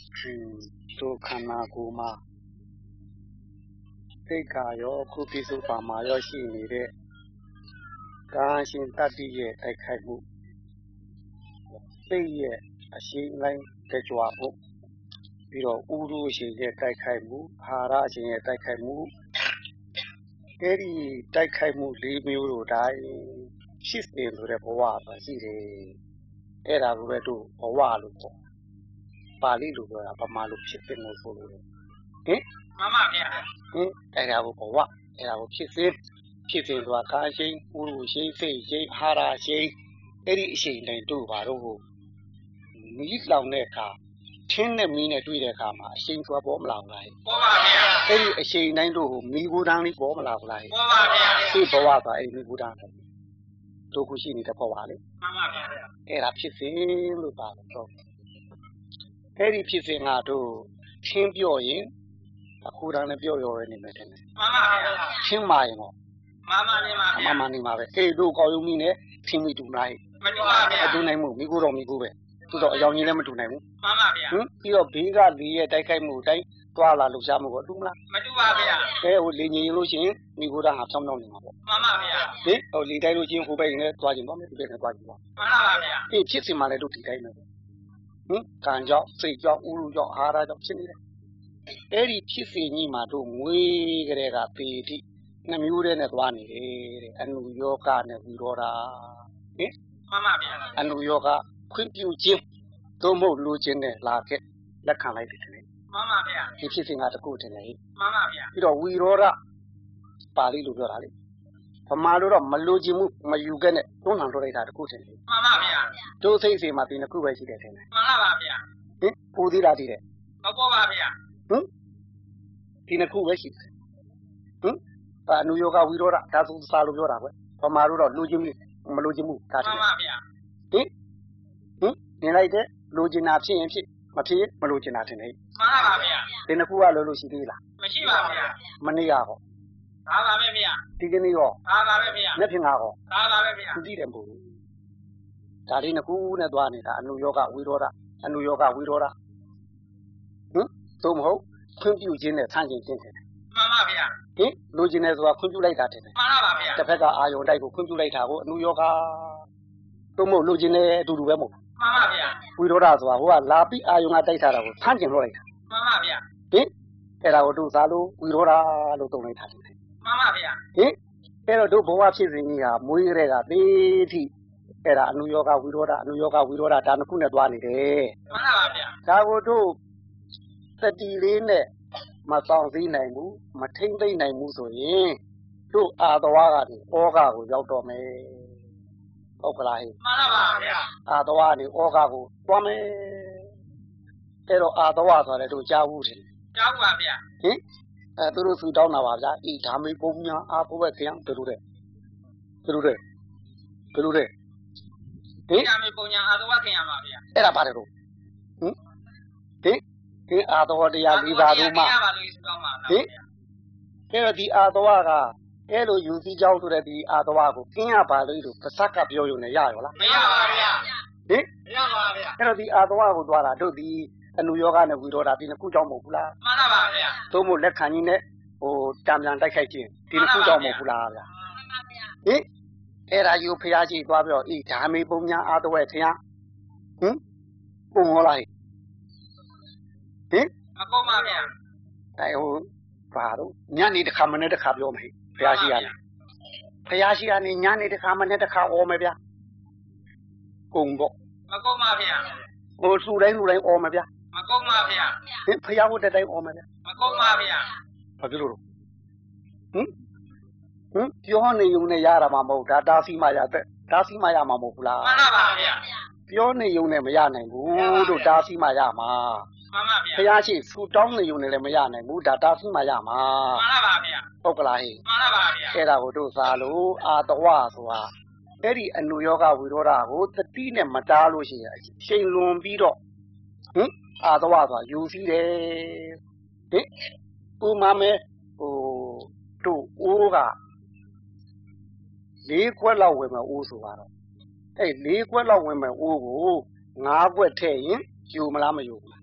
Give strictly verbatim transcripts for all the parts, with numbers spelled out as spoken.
တို့ခန္ဓာကိုယ်မှာသိက္ခာရောခုပိစုပါမှာရောရှိနေတဲ့ကာရှင်တတ္တိရဲ့တိုက်ခိုက်မှုသိရဲ့အရှိန်လိုက်ကြွားဖို့ပြီးတော့ဥရုရှင်ရဲ့တိုက်ခိုက်မှုအာဟာရရှင်ရဲ့တိုက်ခိုက်မှုအဲ့ဒီတိုက်ခိုက်မှုလေးမျိုးတို့တိုင်းဖြစ်စဉ်ဆိုတဲ့ဘဝပါရှိတယ်အဲ့ဒါကိုပဲတို့ဘဝလို့ပေါ့ပါဠိလိုပြောတာဗမာလိုဖြစ်စဉ်လို့ဆိုလို့ဟင်မှန်ပါဗျာဟင်အဲ့ဒါကိုဘဝအဲ့ဒါကိုဖြစ်စဉ်ဖြစ်စဉ်ဆိုတာကာရှိန်ဥရုရှိန်စိတ်ရှိန်အာဟာရရှိန်အဲ့ဒီအရှိန်တိုင်းတို့ပါတော့မီးလောင်တဲ့အခါချင်းနဲ့မီးနဲ့တွေ့တဲ့အခါမှာအရှိန်သွားပေါ်မလာဘူးလားပေါ်ပါဗျာအဲ့ဒီအရှိန်တိုင်းတို့မီးဘူးတန်းလေးပေါ်မလာဘူးလားပေါ်ပါဗျာဒီဘဝပါအဲ့ဒီမီးဘူးတန်းတို့ခုရှိနေတဲ့ဘဝလေမှန်ပါဗျာအဲ့ဒါဖြစ်စဉ်လို့ပါတော့အဲ့ဒီဖြစ်စဉ်ကတို့ချင်းပြော့ရင်အခုတန်းလည်းပြော့ရော်ရနေမယ်တဲ့မှန်ပါဗျာချင်းမာရင်တော့မှန်ပါနေပါဗျာမှန်ပါနေပါပဲအဲ့တို့ကောက်ရုံမီနဲ့ထင်းမီတူနိုင်မတူပါဗျာအတူနိုင်မှုမိကိုတော့မိကိုပဲသူတော့အယောင်ကြီးလည်းမတူနိုင်ဘူးမှန်ပါဗျာဟင်ပြီးတော့ဘေးကလေရဲ့တိုက်ခိုက်မှုတိုင်းသွားလာလှုပ်ရှားမှုကိုတူမလားမတူပါဗျာအဲဟိုလေငြိမ်လို့ရှိရင်မိကိုတော့ဟာဖြောင်းဖြောင်းနေမှာပေါ့မှန်ပါဗျာဟင်ဟိုလေတိုက်လို့ချင်းဟိုဘက်နဲ့သွားခြင်းပေါ့ဒီဘက်နဲ့သွားခြင်းပေါ့မှန်ပါဗျာအေးဖြစ်စီမှလည်းတို့ဒီတိုင်းပဲဟင်ကံကြောင့်စိတ်ကြောင့်ဥရုကြောင့်အာဟာရကြောင့်ဖြစ်နေတယ်အဲ့ဒီဖြစ်စီကြီးမှာတို့ငွေကလေးကပေတိနှမျိုးတည်းနဲ့သွားနေတယ်တဲ့အနုယောဂနဲ့ဝိရောဓဟင်မှန်ပါဗျာအနုယောဂခွင့်ပြုခြင်းသို့မဟုတ်လူချင်းနဲ့လာခဲ့လက်ခံလိုက်တယ်တဲ့မှန်ပါဗျာဒီဖြစ်စဉ်ကတခုတင်တယ်ဟိမှန်ပါဗျာပြီးတော့ဝီရောဓပါဠိလိုပြောတာလေဗမာလိုတော့မလူချင်းမှုမယူခဲ့နဲ့တွန်းလှန်ထုတ်လိုက်တာတခုတင်တယ်မှန်ပါဗျာတို့စိတ်စီမှာဒီနှစ်ခုပဲရှိတယ်တင်တယ်မှန်ပါဗျာဟင်ပူသေးတာတည်တယ်မပေါ်ပါဗျာဟင်ဒီနှစ်ခုပဲရှိတယ်ဟင်အနုယောဂဝီရောဓဒါဆိုစာလိုပြောတာကွဗမာလိုတော့လူချင်းမှုမလူချင်းမှုဒါတည်မှန်ပါဗျာဟင်ဟင်နေလိုက်တဲ့လူကျင်တာဖြစ်ရင်ဖြစ်မဖြစ်မလူကျင်တာတင်တယ်မှန်ပါဗျာဒီနှစ်ခုကလို့လို့ရှိသေးလားမရှိပါဗျာမနေ့ကဟောဒါပါပဲဗျာဒီကနေ့ဟောဒါပါပဲဗျာနေ့ဖြင့်ကဟောဒါပါပဲဗျာသိတယ်မဟုတ်ဘူးဒါလေးနှစ်ခုနဲ့သွားနေတာအနုယောဂဝိရောဓအနုယောဂဝိရောဓဟင်သို့မဟုတ်ခွင့်ပြုခြင်းနဲ့ဆန့်ကျင်ခြင်းတယ်မှန်ပါဗျာဟင်လူကျင်တယ်ဆိုတာခွင့်ပြုလိုက်တာတယ်မှန်ပါဗျာတစ်ဖက်ကအာယုံတိုက်ကိုခွင့်ပြုလိုက်တာကိုအနုယောဂသို့မဟုတ်လူကျင်တယ်အတူတူပဲမဟုတ်မှန်ပါဗျာဝိရောဓဆိုတာဟိုကလာပြီးအာယုံကတိုက်ထားတာကိုဆန့်ကျင်လို့လိုက်တာမှန်ပါဗျာဟင်အဲ့ဒါကိုတို့စားလို့ဝိရောဓလို့သုံးလိုက်တာတယ်မှန်ပါဗျာဟင်အဲ့တော့တို့ဘဝဖြစ်စဉ်ကြီးဟာမွေးကြတဲ့ကသေထိအဲ့ဒါအနုယောဂဝိရောဓအနုယောဂဝိရောဓဒါနှစ်ခုနဲ့သွားနေတယ်မှန်ပါဗျာဒါကိုတို့တတိလေးနဲ့မဆောင်စည်းနိုင်ဘူးမထိမ့်သိမ့်နိုင်ဘူးဆိုရင်တို့အာသဝကနေဩဃကိုရောက်တော့မယ်ဟုတ်ကလားဟဲ့မှန်ပါဗျာအာသဝကနေဩဃကိုသွားမယ်အဲ့တော့အာသဝဆိုတယ်တို့ကြားဘူးတယ်ကြားဘူးပါဗျာဟင်အဲသူတို့ဆူတောင်းတာပါဗျာဤဓာမေပုံညာအာဘုဘခယံတို့တို့တဲ့တို့တဲ့တို့တဲ့ဟင်ဓာမေပုံညာအာသဝခယံပါဗျာအဲ့ဒါပါတယ်တို့ဟင်ဟင်ဒီအာသဝတရားလေးပါတို့မှဟင်အဲ့တော့ဒီအာသဝကအဲ့လိုယူစည်းကြောင်းဆိုတဲ့ဒီအာသဝကိုကျင်းရပါလို့လို့ပါစက်ကပြောရုံနဲ့ရရောလားမရပါဗျာဟင်မရပါဗျာအဲ့တော့ဒီအာသဝကိုသွားတာတို့ဒီအနုယောဂနဲ့ဝိရောဓဒီနှစ်ခုကြောင့်မဟုတ်ဘူးလားမှန်ပါဗျာသို့မဟုတ်လက်ခံကြီးနဲ့ဟိုတံပြန်တိုက်ခိုက်ခြင်းဒီနှစ်ခုကြောင့်မဟုတ်ဘူးလားဗျာမှန်ပါဗျာဟင်အဲ့ဒါယူဖျားရှိသွားပြီးတော့ဤဓာမေပုံညာအာသဝခယံဟင်ပုံဟောလိုက်ဟင်မကုန်ပါဗျာအဲဟိုဘာတော့ညနေတစ်ခါမနေ့တစ်ခါပြောမယ်ဘုရားရှိရတယ်ဘုရားရှိရနေညနေတစ်ခါမနေ့တစ်ခါအော်မယ်ဗျာကုန်ပေါ့မကုန်ပါဗျာဟိုလူတိုင်းလူတိုင်းအော်မယ်ဗျာမကုန်ပါဗျာဟင်ဘုရားဟုတ်တဲ့တိုင်းအော်မယ်ဗျာမကုန်ပါဗျာဘာဖြစ်လို့ဟင်ဟင်ပြောနေုံနဲ့ရတာမှမဟုတ်ဒါတာစီမှရတဲ့ဒါစီမှရမှာမဟုတ်ဘူးလားမှန်ပါဗျာပြောနေုံနဲ့မရနိုင်ဘူးတို့ဒါစီမှရမှာမှန်ပါဗျာဘုရားရှိဆူတောင်းနေုံနဲ့လည်းမရနိုင်ဘူးဒါတာစီမှရမှာမှန်ပါဗျာဟုတ်ကလားဟဲ့မှန်ပါဗျာအဲ့ဒါကိုတို့စားလို့အာတဝဆိုတာအဲ့ဒီအနုယောဂဝိရောဓကိုတတိနဲ့မတားလို့ရှိရင်ချိန်လွန်ပြီးတော့ဟင်အာတဝဆိုတာယူစည်းတယ်ဟင်ဥမာမဲဟိုတို့အိုးကလေးခွက်လောက်ဝင်မဲ့အိုးဆိုတော့အဲ့လေးခွက်လောက်ဝင်မဲ့အိုးကိုငါးခွက်ထည့်ရင်ယူမလားမယူဘူးလား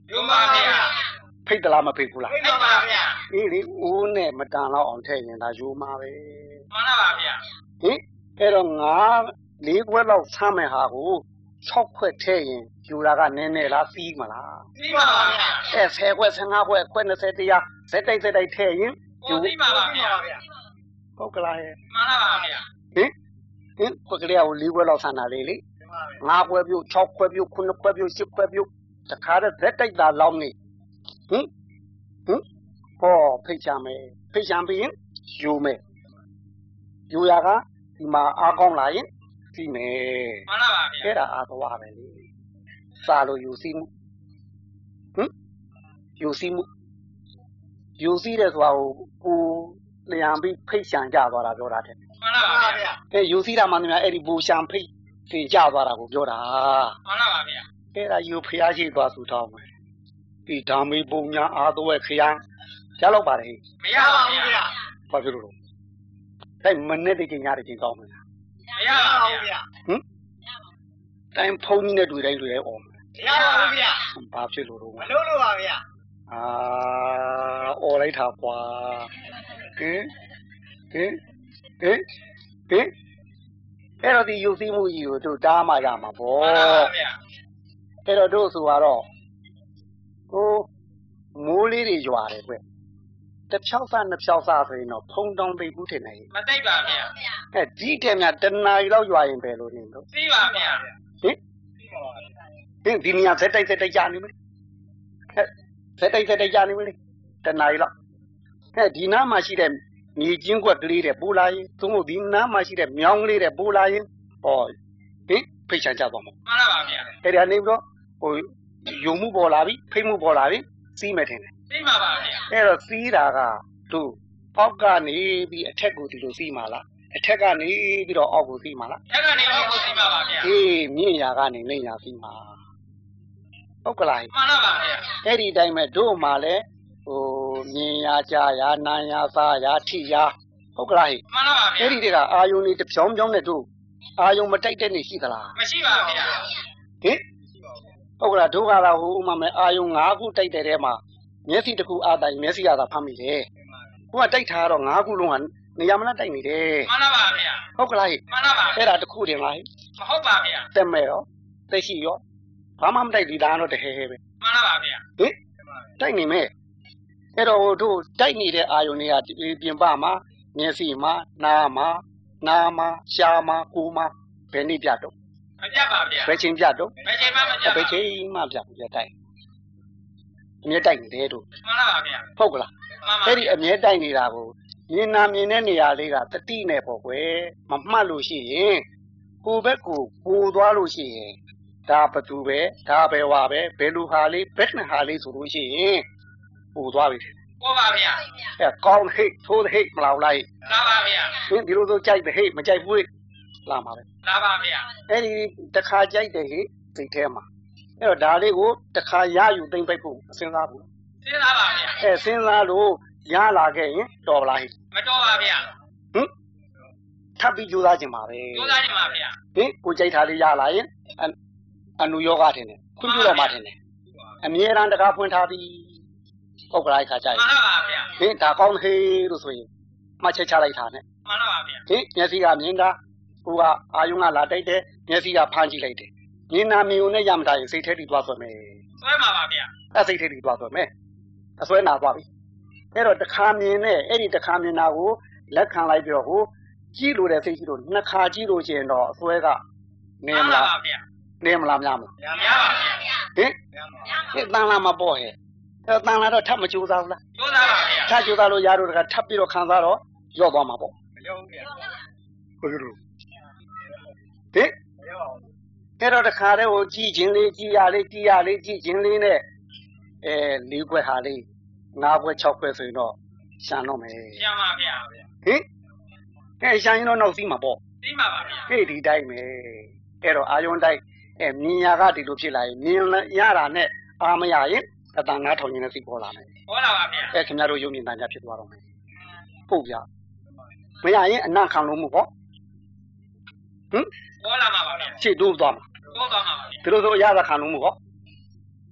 ယူပါဗျာဖိတ်တလားမဖိတ်ဘူးလားဖိတ်ပါဗျာအေးလေဦးနဲ့မတန်တော့အောင်ထည့်ရင်ဒါယူမှာပဲမှန်ပါဗျာဟင်အဲ့တော့ငါလေးခွက်လောက်ဆမ်းမဲ့ဟာကို၆ခွက်ထည့်ရင်ယူတာကနည်းနည်းလားစီးမလားသိပါပါဗျာအဲဆယ်ခွက်ဆယ်ငါးခွက်ခွက်၂၀တရားဇက်တိုက်ဇက်တိုက်ထည့်ရင်ကိုသိပါပါဗျာဟုတ်ကလားဟဲ့မှန်ပါဗျာဟင်ဟင်ခွက်ကလေးကိုလေးခွက်လောက်ဆမ်းတာလေလေငါးခွက်ပြုတ်၆ခွက်ပြုတ်ခုနှစ်ခွက်ပြုတ်ရှစ်ခွက်ပြုတ်တခါတည်းဇက်တိုက်တာလောက်နေဟင်ဟင်ဟောဖိတ်ချမယ်ဖိတ်ချပြီးရင်ယူမယ်ယူရကဒီမှာအားကောင်းလာရင်စီးမယ်မှန်ပါဗျာအဲ့ဒါအားသွားပဲလေစာလို့ယူစီးမှုဟင်ယူစီးမှုယူစီးတဲ့ဆိုတာကိုကိုလျံပြီးဖိတ်ချံကြသွားတာပြောတာတဲ့မှန်ပါဗျာအဲယူစီးတာမှန်တယ်များအဲ့ဒီဘူချံဖိတ်သင်ကြသွားတာကိုပြောတာမှန်ပါဗျာအဲ့ဒါယူဖျားရှိသွားစုထောင်းမယ်ဒီဓာမေပုံညာအားသွားခရမ်းကြားလောက်ပါလေမရပါဘူးဗျာဘာဖြစ်လို့လဲအဲ့မနဲ့တိကျညာတိကျကောင်းမလားမရပါဘူးဗျာဟင်တိုင်းဖုန်းကြီးနဲ့တွေ့တိုင်းတွေ့တိုင်းអော်မယ်မရပါဘူးဗျာဘာဖြစ်လို့တော့မလို့လို့ပါဗျာအာអော်လိုက်တာကွာဟင်ဟင်ဟင်ဟင်အဲ့တော့ဒီယူစီးမှုကြီးကိုတို့တားမှရမှာဗောမှန်ပါဗျာအဲ့တော့တို့ဆိုတော့ဟိုမိုးလေးတွေရွာတယ်ကွတစ်ဖြောက်စားနှစ်ဖြောက်စားဆိုရင်တော့ဖုံတောင်သိဘူးထင်တယ်မသိပါဗျာအဲဒီတဲ့မြတနာရီလောက်ရွာရင်ပဲလို့နေတော့သိပါဗျာဟင်ဟင်ဒီနေရာဇက်တိုက်ဇက်တိုက်ကြာနေမလဲဟဲ့ဇက်တိုက်ဇက်တိုက်ကြာနေမလဲတနာရီလောက်ဟဲ့ဒီနားမှာရှိတဲ့မြေချင်းကွက်ကလေးတဲ့ပူလာရင်သို့မဟုတ်ဒီနားမှာရှိတဲ့မြောင်းကလေးတဲ့ပူလာရင်ဟောဟင်ဖိတ်ချန်ကြသွားမှာမှန်ပါဗျာအဲ့ဒါနေပြီးတော့ဟိုယုံမှုပေါ်လာပြီဖိတ်မှုပေါ်လာပြီစီးမယ်ထင်တယ်သိပါပါဗျာအဲ့တော့စီးတာကတို့အောက်ကနေပြီးအထက်ကိုဒီလိုစီးမှာလားအထက်ကနေပြီးတော့အောက်ကိုစီးမှာလားအဲ့ကနေတော့သိပါပါဗျာအေးမြင့်ရာကနေလိမ့်ရာစီးမှာဟုတ်ကလားမှန်ပါဗျာအဲ့ဒီတိုင်းပဲတို့မှလည်းဟိုမြင်ရာကြားရာနာရာစားရာထိရာဟုတ်ကလားမှန်ပါဗျာအဲ့ဒီတကအာယုန်တွေတစ်ဖြောင်းဖြောင်းနဲ့တို့အာယုန်မတိုက်တဲ့နေရှိသလားမရှိပါဗျာဟင်ဟုတ်ကလားတို့ကတော့ဟိုဥမာမဲ့အာယုံ၅ခုတိုက်တဲ့ထဲမှာမျက်စိတစ်ခုအာတိုင်မျက်စိရတာဖမ်းမိတယ်ဟိုကတိုက်ထားတော့၅ခုလုံးကနေရာမလားတိုက်နေတယ်မှန်ပါဗျာဟုတ်ကလားမှန်ပါဗျာအဲ့ဒါတစ်ခုတည်းလားမဟုတ်ပါဗျာတက်မဲ့တော့သိရှိရောဘာမှမတိုက်ဒီသားတော့တဟဲဟဲပဲမှန်ပါဗျာဟင်တိုက်နေမဲ့အဲ့တော့တို့တိုက်နေတဲ့အာယုံတွေကပြင်ပမှာမျက်စိမှာနားမှာနားမှာရှားမှာကိုယ်မှာဘယ်နည်းပြတော့မပြပါဗျာဘယ်ချင်းပြတော့ဘယ်ချိန်မှမပြပါဘယ်ချင်းမှပြပြတိုက်အမြဲတိုက်နေတယ်တို့မှန်ပါဗျာဟုတ်ကလားမှန်ပါအဲ့ဒီအမြဲတိုက်နေတာကိုမြင်နာမြင်တဲ့နေရာလေးကတတိနဲ့ပေါ့ကွယ်မမှတ်လို့ရှိရင်ကိုယ်ဘက်ကိုပိုသွားလို့ရှိရင်ဒါဘသူပဲဒါပဲဝါပဲဘယ်လိုဟာလေးဘက်နဲ့ဟာလေးဆိုလို့ရှိရင်ပိုသွားပြီဟုတ်ပါဗျာအဲကောင်းဟိတ်သိုးဟိတ်မလာလိုက်လာပါဗျာဟင်ဒီလိုဆိုကြိုက်တဲ့ဟိတ်မကြိုက်ဘူးလာမှာပဲလာပါဗျာအဲ့ဒီတစ်ခါကြိုက်တဲ့ဟိတ်စိတ်ထဲမှာအဲ့တော့ဒါလေးကိုတစ်ခါရယူသိမ့်ပိတ်ဖို့စဉ်းစားဘူးသိလားပါဗျာအဲစဉ်းစားလို့ရလာခဲ့ရင်တော်ပါလားဟိမတော်ပါဗျာဟင်ထပ်ပြီးကြိုးစားခြင်းပါပဲကြိုးစားကြပါဗျာဟင်ကိုကြိုက်တာလေးရလာရင်အနုယောဂထင်တယ်ခွင့်ပြုတော်မှာထင်တယ်အမြဲတမ်းတကားဖွင့်ထားပြီးဟုတ်ကလားခါကြရင်မှန်ပါဗျာဟင်ဒါကောင်းဟေးလို့ဆိုရင်မှတ်ချက်ချလိုက်တာနဲ့မှန်ပါဗျာဟင်မျက်စိကမြင်တာကိုကအာယုံကလာတိုက်တယ်မျက်စိကဖမ်းကြည့်လိုက်တယ်မြင်နာမြင်ုံနဲ့ရမတာရင်စိတ်ထဲထိသွားဆွဲမယ်ဆွဲပါပါဗျာအဲစိတ်ထဲထိသွားဆွဲမယ်အဆွဲနာသွားပြီအဲ့တော့တစ်ခါမြင်နဲ့အဲ့ဒီတစ်ခါမြင်တာကိုလက်ခံလိုက်ပြီးတော့ဟိုကြည့်လို့တဲ့စိတ်ကြီးလို့နှစ်ခါကြည့်လို့ရှိရင်တော့အဆွဲကနေမလားပါဗျာနေမလားများမလားရပါဗျာဟင်ဟင်တန်လာမှာပေါ့ဟဲ့အဲတန်လာတော့ထပ်မကြိုးစားဘူးလားကြိုးစားပါဗျာထပ်ကြိုးစားလို့ရတော့တကထပ်ပြီးတော့ခံစားတော့ရော့သွားမှာပေါ့မရောဗျာဟုတ်ကဲ့လို့ဟင်အဲ့တော့တခါတည်းဟိုကြည်ချင်းလေးကြည်ရလေးကြည်ရလေးကြည်ချင်းလေးနဲ့အဲလေးခွက်ဟာလေးငါးခွက်၆ခွက်ဆိုရင်တော့ရှမ်းတော့မယ်ရပါဗျာဟင်အဲရှမ်းရင်တော့နောက်စီးမှာပေါ့သိပါပါဗျာဟေ့ဒီတိုင်းပဲအဲ့တော့အာယွန်တိုင်းအဲမြင်ရကဒီလိုဖြစ်လာရင်မြင်ရတာနဲ့အာမရရင်အတန်နားထောင်ခြင်းနဲ့စိတ်ပေါ်လာမယ်ဟောလာပါဗျာအဲခင်ဗျားတို့ယုံမြင်တန်ကြဖြစ်သွားတော့မယ်ပုတ်ပြမရရင်အနံ့ခံလို့မှုပေါ့ဟင်ဟောလာမှာပါဗျာခြေတိုးသွားမှာတိုးသွားမှာပါဗျာဒီလိုဆိုအရသာခံလို့မှုပေါ့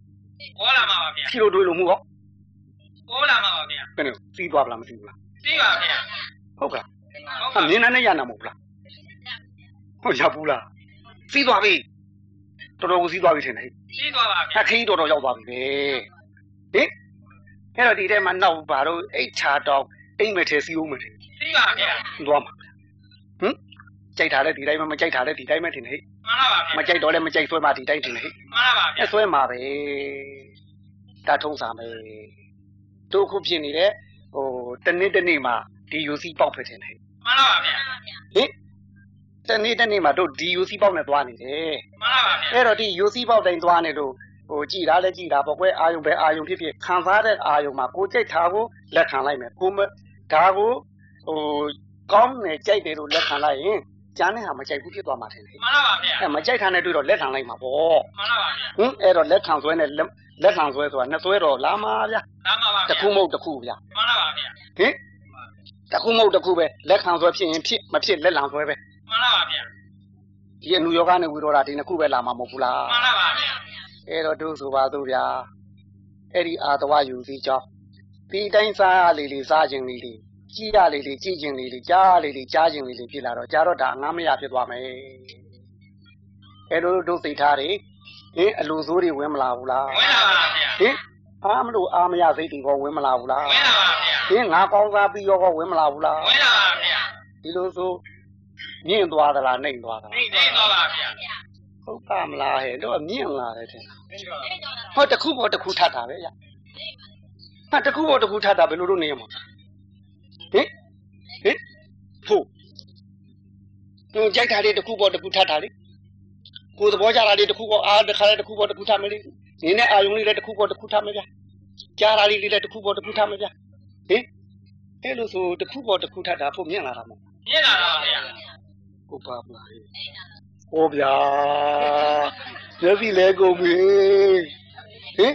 ပေါ်လာမှာပါဗျာရှိလို့တွေးလို့မှုဟောပေါ်လာမှာပါဗျာဘယ်နဲ့စီးသွားပလားမစီးဘူးလားသိပါဗျာဟုတ်ကလားဟုတ်ဟာပါမြင်နဲ့ရနာမဟုတ်လားဟုတ်ရဘူးလားစီးသွားပြီတော်တော်ကိုစီးသွားပြီထင်တယ်သိသွားပါဗျာအခင်းတော်တော်ရောက်သွားပြီပဲဟင်အဲ့တော့ဒီထဲမှာနောက်ဘာလို့အိတ်ချာတော့အိမ်မထဲစီးဦးမထဲသိပါဗျာသွားမှာဟင်ကြိုက်တာလဲဒီတိုင်းမမကြိုက်တာလဲဒီတိုင်းပဲထင်တယ်မှန်ပါပါဗျာမကြိုက်တော့လဲမကြိုက်ဆွဲမှဒီတိုင်းထင်တယ်မှန်ပါပါဗျာအဲ့ဆွဲမှာပဲတာထုံးစာမယ်တို့ခုဖြစ်နေတဲ့ဟိုတနေ့တနေ့မှာဒီယူစီပေါက်ဖြစ်နေတယ်မှန်ပါပါဗျာဟင်တနေ့တနေ့မှာတို့ဒီယူစီပေါက်နဲ့သွားနေတယ်မှန်ပါပါဗျာအဲ့တော့ဒီယူစီပေါက်တိုင်းသွားနေလို့ဟိုကြည်တာလဲကြည်တာပေါ့ကွယ်အာယုံပဲအာယုံဖြစ်ဖြစ်ခံစားတဲ့အာယုံမှာကိုကြိုက်တာကိုလက်ခံလိုက်မယ်ကိုမဒါကိုဟိုကောင်းနေကြိုက်တယ်လို့လက်ခံလိုက်ရင်ကျန်တဲ့ဟာမကြိုက်ဘူးဖြစ်သွားမှာတယ်မှန်ပါပါဗျာအဲ့မကြိုက်တာနဲ့တွေ့တော့လက်ခံလိုက်မှာပေါ့မှန်ပါပါဗျာဟင်အဲ့တော့လက်ခံဆွဲနဲ့လက်ခံဆွဲဆိုတာနှစ်ဆွဲတော့လာမှာဗျာလာမှာပါဗျာတစ်ခုမဟုတ်တစ်ခုဗျာမှန်ပါပါဗျာဟင်တစ်ခုမဟုတ်တစ်ခုပဲလက်ခံဆွဲဖြစ်ရင်ဖြစ်မဖြစ်လက်လံဆွဲပဲမှန်ပါပါဗျာဒီအနုယောဂနဲ့ဝိရောဓာဒီနှစ်ခုပဲလာမှာမဟုတ်ဘူးလားမှန်ပါပါဗျာအဲ့တော့တို့ဆိုပါတော့ဗျာအဲ့ဒီအာတဝယူစီကြောင်းဒီတိုင်းစားရလေးလေးစားခြင်းလေးလေးကြည့်ရလေးလေးကြည့်ခြင်းလေးလေးကြားလေးလေးကြားခြင်းလေးလေးဖြစ်လာတော့ကြားတော့ဒါငါမရဖြစ်သွားမယ်အဲ့လိုတို့သိထားတယ်ဟင်အလိုစိုးတွေဝင်မလာဘူးလားဝင်လာပါဗျာဟင်အားမလို့အားမရစိတ်တွေကောဝင်မလာဘူးလားဝင်လာပါဗျာဟင်ငါကောင်းစားပြီးရောကောဝင်မလာဘူးလားဝင်လာပါဗျာဒီလိုဆိုမြင့်သွားသလားနှိမ့်သွားသလားသိသိသွားပါဗျာဟုတ်ပါမလားဟဲ့တော့မြင့်လာတယ်ထင်ဟောတခုပေါ်တခုထပ်တာပဲဗျဟာတခုပေါ်တခုထပ်တာဘယ်လိုလုပ်နေရမှာဟင်ဟင်ဖို့သူကြိုက်တာလေးတခုပေါ်တခုထပ်တာလေကိုယ်သဘောကြတာလေးတခုပေါ်အားတစ်ခါလေးတခုပေါ်တခုထပ်မယ်လေနင်းနဲ့အာယုံလေးလည်းတခုပေါ်တခုထပ်မယ်ဗျကြားတာလေးလေးလည်းတခုပေါ်တခုထပ်မယ်ဗျဟင်အဲ့လိုဆိုတခုပေါ်တခုထပ်တာဖို့မြင့်လာတာမဟုတ်မြင်လာပါဗျာဟုတ်ပါမလားဟောဗျာမျက်စိလဲကုန်ပြီဟင်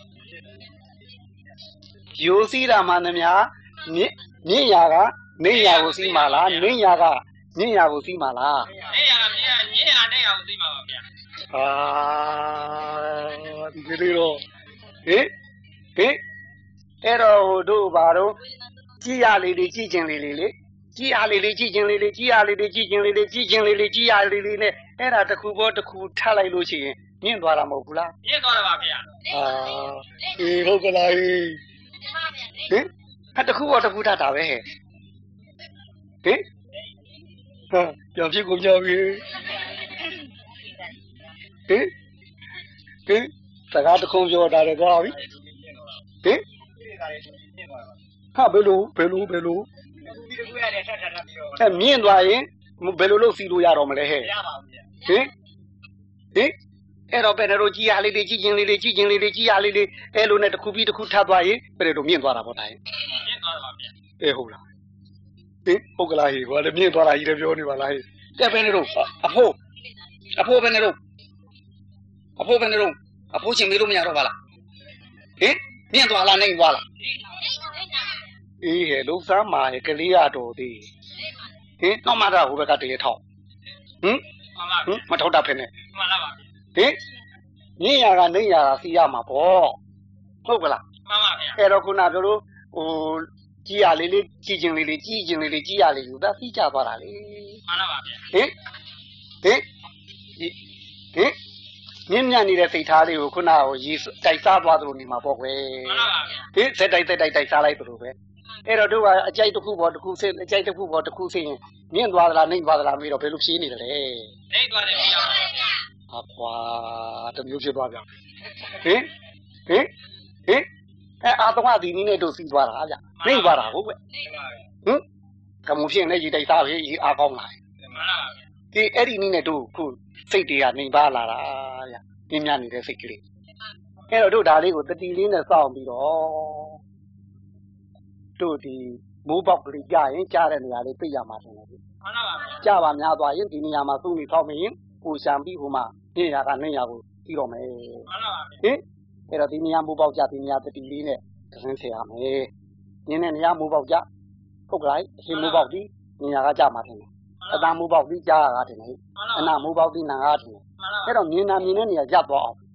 ယူစီးတာမှနှများမြင့်မြင့်ရာကနေရာကိုစီးမှာလားနင်းရာကမြင့်ရာကိုစီးမှာလားနေရမြင်မြင်ရနေရကိုသိမှာပါဗျာဟာဒီကလေးတော့ဟင်ဟင်အဲ့တော့ဟိုတို့ဘာတော့ကြည်ရလေးလေးကြည်ကျင်လေးလေးလေကြည်ရလေးလေးကြည်ကျင်လေးလေးကြည်ရလေးလေးကြည်ကျင်လေးလေးကြည်ကျင်လေးလေးကြည်ရလေးလေးနဲ့အဲ့ဒါတစ်ခုပေါ်တစ်ခုထပ်လိုက်လို့ရှိရင်မြင့်သွားတာမဟုတ်ဘူးလားမြင်သွားပါဗျာအာအေးဟုတ်ကလားဟင်ဟာတစ်ခုပေါ်တစ်ခုထပ်တာပဲဟဲ့ဟင်ဟာကြောင်ဖြစ်ကုန်ကြပြီဟင်ဟင်စကားတစ်ခုပြောတာလည်းသွားပြီဟင်ဟာဘယ်လိုဘယ်လိုဘယ်လိုဒီတကူရတယ်ထပ်ထပ်ပြီးတော့အဲမြင့်သွားရင်ဘယ်လိုလုပ်စီလို့ရတော့မလဲဟဲ့ရပါဘူးဗျာဟင်ဟင်အဲ့တော့ဘယ်လိုကြည်ရလေးလေးကြည်ချင်းလေးလေးကြည်ချင်းလေးလေးကြည်ရလေးလေးအဲ့လိုနဲ့တစ်ခုပြီးတစ်ခုထပ်သွားရင်ဘယ်လိုမြင့်သွားတာပေါ့ဒါရင်မြင်သွားပါဗျာအေးဟုတ်လားဟင်ဟုတ်ကလားဟေးဘာလဲမြင့်သွားတာကြီးလည်းပြောနေပါလားဟေးတဲ့ဘယ်နဲ့တော့အဖိုးအဖိုးဘယ်နဲ့တော့အဖိုးဘယ်နဲ့တော့အဖိုးချင်းမေးလို့မရတော့ပါလားဟင်မြင့်သွားလားနှိမ့်သွားလားအေးဟဲ့လုံးစားမှာကလေးရတော်သေးဟင်တော့မှတော့ဟိုဘက်ကတရေထောက်ဟင်မှန်ပါဟင်မထောက်တာဖ ೇನೆ မှန်လားပါဟင်မြင့်ရကနှိမ့်ရတာစီရမှာပေါ့ဟုတ်ကလားမှန်ပါဗျာအဲ့တော့ခုနပြောလို့ဟိုကြည်ရလေးလေးကြည်ချင်းလေးလေးကြည်ချင်းလေးလေးကြည်ရလေးယူတာစီးကြသွားတာလေမှန်လားပါဗျာဟင်ဟင်ဟင်မြင့်မြတ်နေတဲ့စိတ်ထားလေးကိုခုနကရေတိုက်စားသွားသလိုနေမှာပေါ့ကွယ်မှန်လားပါဗျာဟင်စက်တိုက်တက်တိုက်တိုက်စားလိုက်သလိုပဲအဲ့တော့တို့ကအကြိုက်တစ်ခုပေါ်တစ်ခုဆင်းအကြိုက်တစ်ခုပေါ်တစ်ခုဆင်းရင်မြင့်သွားသလားနှိမ့်သွားသလားမေးတော့ဘယ်လိုဖြေးနေတယ်လဲနေသွားတယ်ပြီးတော့ဗျာအဖွာတမျိုးဖြစ်သွားကြဟင်ဟင်ဟင်အဲအာသဝဒီနည်းနဲ့တို့စီးသွားတာဗျနှိမ့်သွားတာဟုတ်ကွဟင်ကမှုဖြစ်နေရေတိုက်စားပဲရေအားကောင်းလာတယ်မှန်လားပါဗျာဒီအဲ့ဒီနည်းနဲ့တို့ခုစိတ်တွေကနေပါလာတာဗျပြင်းပြနေတဲ့စိတ်ကလေးအဲ့တော့တို့ဒါလေးကိုတတိလေးနဲ့စောင့်ပြီးတော့တို့ဒီမိုးပေါက်ကလေးကြာရင်ကြားတဲ့နေရာလေးပြရမှာတယ်လေမှန်လားပါဗျာကြာပါများသွားရင်ဒီနေရာမှာစုနေထောက်မရင်ပူရှံပြီးဟိုမှာနေရာကနေရာကိုပြီးတော့မယ်မှန်လားပါဗျာဟင်အဲ့တော့ဒီနေရာမိုးပေါက်ကြဒီနေရာတတိလေးနဲ့သင်းထည့်ရမယ်ညနေနေရာမိုးပေါက်ကြဟုတ်ကဲ့အရှင်မိုးပေါက်ဒီနေရာကကြာမှာတယ်အသားမိုးပေါက်ဒီကြားရတာတယ်လေမှန်လားအနာမိုးပေါက်ဒီနာကတယ်မှန်လားအဲ့တော့မြင်နာမြင်တဲ့နေရာရပ်သွားအောင်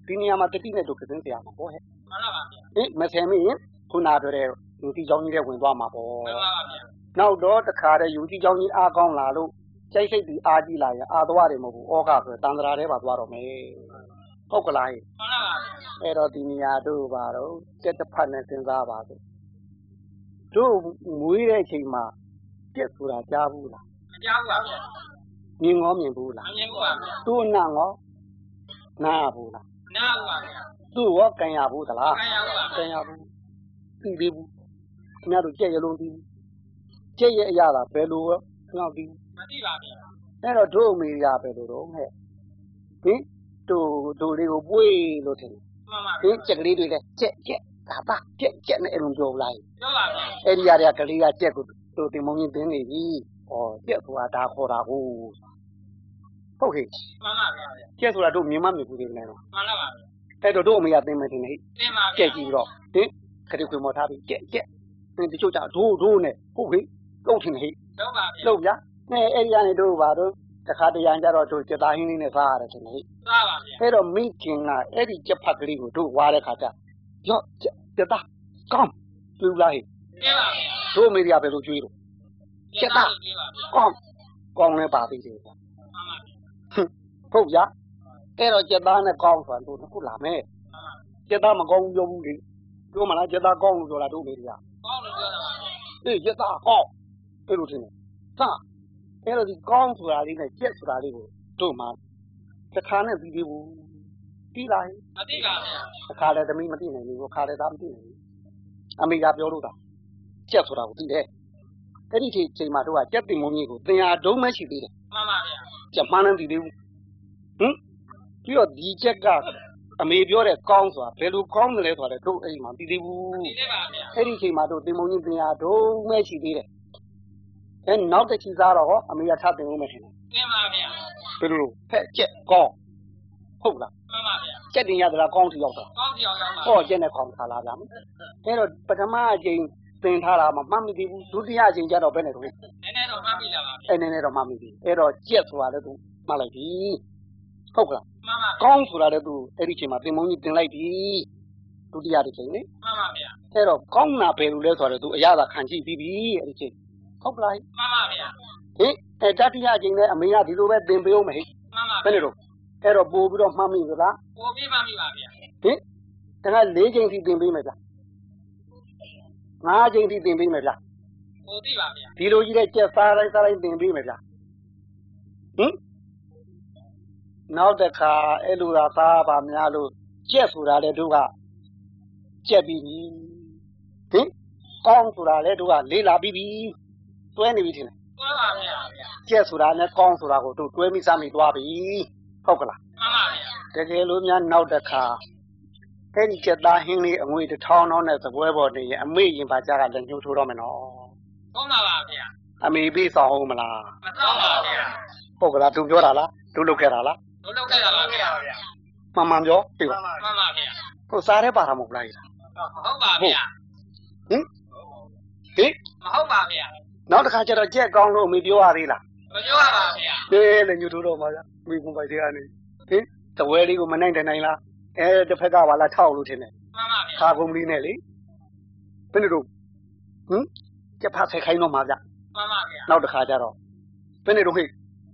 ဒီနေရာမှာတတိနဲ့တို့ကစင်းစရာမှာပေါ့ဟဲ့မှန်ပါပါဗျာဟင်မဆယ်မင်းခုနပြောတဲ့ယူတီချောင်းကြီးတဲ့ဝင်သွားမှာပေါ့မှန်ပါပါဗျာနောက်တော့တခါတည်းယူတီချောင်းကြီးအားကောင်းလာလို့စိတ်စိတ်ဒီအားကြီးလာရင်အာသွားတယ်မဟုတ်ဘူးဩကဆိုတန်တရာထဲပါသွားတော့မယ်ဟုတ်ကလားဟဲ့မှန်ပါပါဗျာအဲ့တော့ဒီနေရာတို့ပါတော့တက်တစ်ဖက်နဲ့စဉ်းစားပါစို့တို့မွေးတဲ့အချိန်မှာပြက်ဆိုတာကြားဘူးလားမကြောက်ပါဗျာမြင်ငေါမြင်ဘူးလားမမြင်ဘူးပါဗျာသူ့နာငေါနာဘူးလားနားဘူးပါဗျာသူ့ရောကန်ရဘူးသလားခံရဘူးပါကန်ရဘူးသိသေးဘူးခင်ဗျားတို့ကြက်ရလုံးသိဘူးကြက်ရအရတာဘယ်လိုရောငေါသိဘူးမသိပါဗျာအဲ့တော့တို့အမေရပဲလို့တော့ဟဲ့ဟင်တို့တို့လေးကိုပွေးလို့ထင်တယ်မှန်ပါဟင်ကြက်ကလေးတွေလည်းကြက်ကြက်ဒါပါကြက်ကြက်နဲ့အဲ့လိုပြောလိုက်ပြောပါဗျာအဲ့ဒီရတဲ့ကလေးကကြက်ကိုတို့တင်မုံကြီးတင်းနေပြီဩကြက်ဆိုတာဒါခေါ်တာကိုဟုတ်ဟဲ့မှန်ပါဗျာကြက်ဆိုတာတို့မြင်မမြင်ဘူးလေနဲ့တော့မှန်ပါပါဗျာအဲ့တော့တို့အမေကတင်းမယ်တင်နေသိပါကြဗျာက်ကြည့်ပြီးတော့ဟင်ခရီးခွေမော်ထားပြီးကြက်ကြက်ဟင်တချို့ကြဒိုးဒိုးနဲ့ဟုတ်ဟဲ့ကုတ်ထင်ဟဲ့တော့ပါဗျာလို့ဗျာအဲအဲ့ဒီကနေတို့ပါတို့တခါတရံကြတော့တို့ကြက်သားဟင်းလေးနဲ့စားရတယ်ထင်ဟဲ့သာပါဗျာအဲ့တော့မိခင်ကအဲ့ဒီကြက်ဖက်ကလေးကိုတို့ဝါတဲ့ခါကျရော့ကြက်ကြက်သားကောင်းပြူလာဟဲ့သိပါဗျာတို့အမေကပဲလို့ကြွေးတော့သိပါဗျာကောင်းကောင်းလည်းပါသေးတယ်မှန်ပါဗျာဟုတ်ဗျာအဲ့တော့ကြက်သားနဲ့ကောင်းဆိုတာတို့ခုလာမယ်ကြက်သားမကောင်းဘူးပြောဘူးလေတို့မလားကြက်သားကောင်းလို့ပြောတာတို့အမေကကောင်းလို့ပြောတာပါဗျာအေးကြက်သားကောင်းအဲ့လိုထင်တယ်သာအဲ့တော့ဒီကောင်းဆိုတာလေးနဲ့ကြက်ဆိုတာလေးကိုတို့မှတစ်ခါနဲ့ပြီးသေးဘူးပြီးလာရင်မသိပါဗျာတစ်ခါလည်းသမီးမသိနိုင်ဘူးခါလည်းသားမသိနိုင်ဘူးအမေကပြောလို့တာကြက်ဆိုတာကိုသိတယ်အဲ့ဒီချိန်မှာတို့ကကြက်တင်မုံကြီးကိုတင်ရဒုံးမဲရှိသေးတယ်မှန်ပါဗျာကြက်မှန်းလည်းသိသေးဘူးဟင်ပြီးတော့ဒီကြက်ကအမေပြောတဲ့ကောင်းဆိုတာဘယ်လိုကောင်းတယ်လဲဆိုတာတို့အဲ့ဒီမှာသိသေးဘူးသိပါဗျာအဲ့ဒီချိန်မှာတို့တင်မုံကြီးတင်ရဒုံးမဲရှိသေးတယ်အဲနောက်တစ်ချီစားတော့အမေကထားတင်ဦးမယ်ထင်တယ်သိပါဗျာဘယ်လိုဖက်ကြက်ကောင်းဟုတ်လားမှန်ပါဗျာကြက်တင်ရသလားကောင်းစီရောက်တာကောင်းပြောင်ရောက်ပါဟောကြက်နဲ့ကောင်းထားလာကြမယ်အဲ့တော့ပထမအချိန်သင်ထားတာမှမှတ်မိသေးဘူးဒုတိယအချိန်ကျတော့ဘယ်နဲ့တော့နည်းနည်းတော့မှတ်ပြီလားပါဗျာအဲ့နည်းနည်းတော့မှတ်မိသေးအဲ့တော့ကြက်ဆိုတာလည်းသူမှတ်လိုက်ပြီဟုတ်ကလားမှန်ပါကောင်းဆိုတာလည်းသူအဲ့ဒီချိန်မှာသင်မုံကြီးတင်လိုက်ပြီဒုတိယတစ်ချိန်လေမှန်ပါဗျာအဲ့တော့ကောင်းတာဘယ်လိုလဲဆိုတော့သူအရသာခံကြည့်ပြီးပြီအဲ့ဒီချိန်ဟုတ်ကလားမှန်ပါဗျာဟင်အဲတတိယအချိန်နဲ့အမေကဒီလိုပဲသင်ပေးအောင်မယ်ဟဲ့မှန်ပါဘယ်နဲ့တော့အဲ့တော့ပို့ပြီးတော့မှတ်မိသလားပို့ပြပါမိပါဗျာဟင်တခါ၄ချိန်ထိသင်ပေးမယ်ဗျာ၅ချိန်ထိသင်ပေးမယ်ဗျာပို့သိပါဗျာဒီလိုကြီးတဲ့ကြက်စားတိုင်းစားတိုင်းသင်ပေးမယ်ဗျာဟင်နောက်တစ်ခါအဲ့လိုသာစားပါများလို့ကြက်ဆိုတာလေတို့ကကြက်ပြီးပြီဟင်ကောင်းဆိုတာလေတို့ကလေးလာပြီးပြီတွဲနေပြီထင်တယ်တွဲပါဗျာကြက်ဆိုတာနဲ့ကောင်းဆိုတာကိုတို့တွဲမိစားမိသွားပြီဟုတ်ကလားမှန်ပါဗျာတကယ်လို့များနောက်တစ်ခါအဲ့ဒီကြက်သားဟင်းလေးအငွေတစ်ထောင်တော့နဲ့သပွဲပေါ်နေရင်အမေရင်ပါကြကလည်းညှို့ထိုးတော့မယ်နော်ကောင်းပါပါဗျာအမေပြီးဆောင်အောင်မလားမကောင်းပါဗျာဟုတ်ကလားသူပြောတာလားသူလုပ်ခဲ့တာလားတို့လောက်ခဲ့တာပါဗျာမှန်မှန်ပြောပြီမှန်ပါမှန်ပါဗျာဟိုစားထဲပါတာမဟုတ်လားဟုတ်ပါဗျာဟင်ဟင်မဟုတ်ပါဗျာနောက်တစ်ခါကျတော့ကြက်ကောင်းလို့အမေပြောရသေးလားမပြောရပါဗျာဟေးလည်းညှို့ထိုးတော့မှာဗျမိကွန်ပိုက်တွေကနေဟင်သပွဲလေးကိုမနိုင်တယ်နိုင်လားအဲတစ်ဖက်ကပါလားထောက်လို့ထင်တယ်မှန်ပါဗျာခါကုန်းလေးနဲ့လေဘယ်နဲ့တော့ဟင်ကြက်ဖတ်ဆက်ခိုင်းတော့မှာဗျမှန်ပါဗျာနောက်တစ်ခါကျတော့ဘယ်နဲ့တော့ဟိ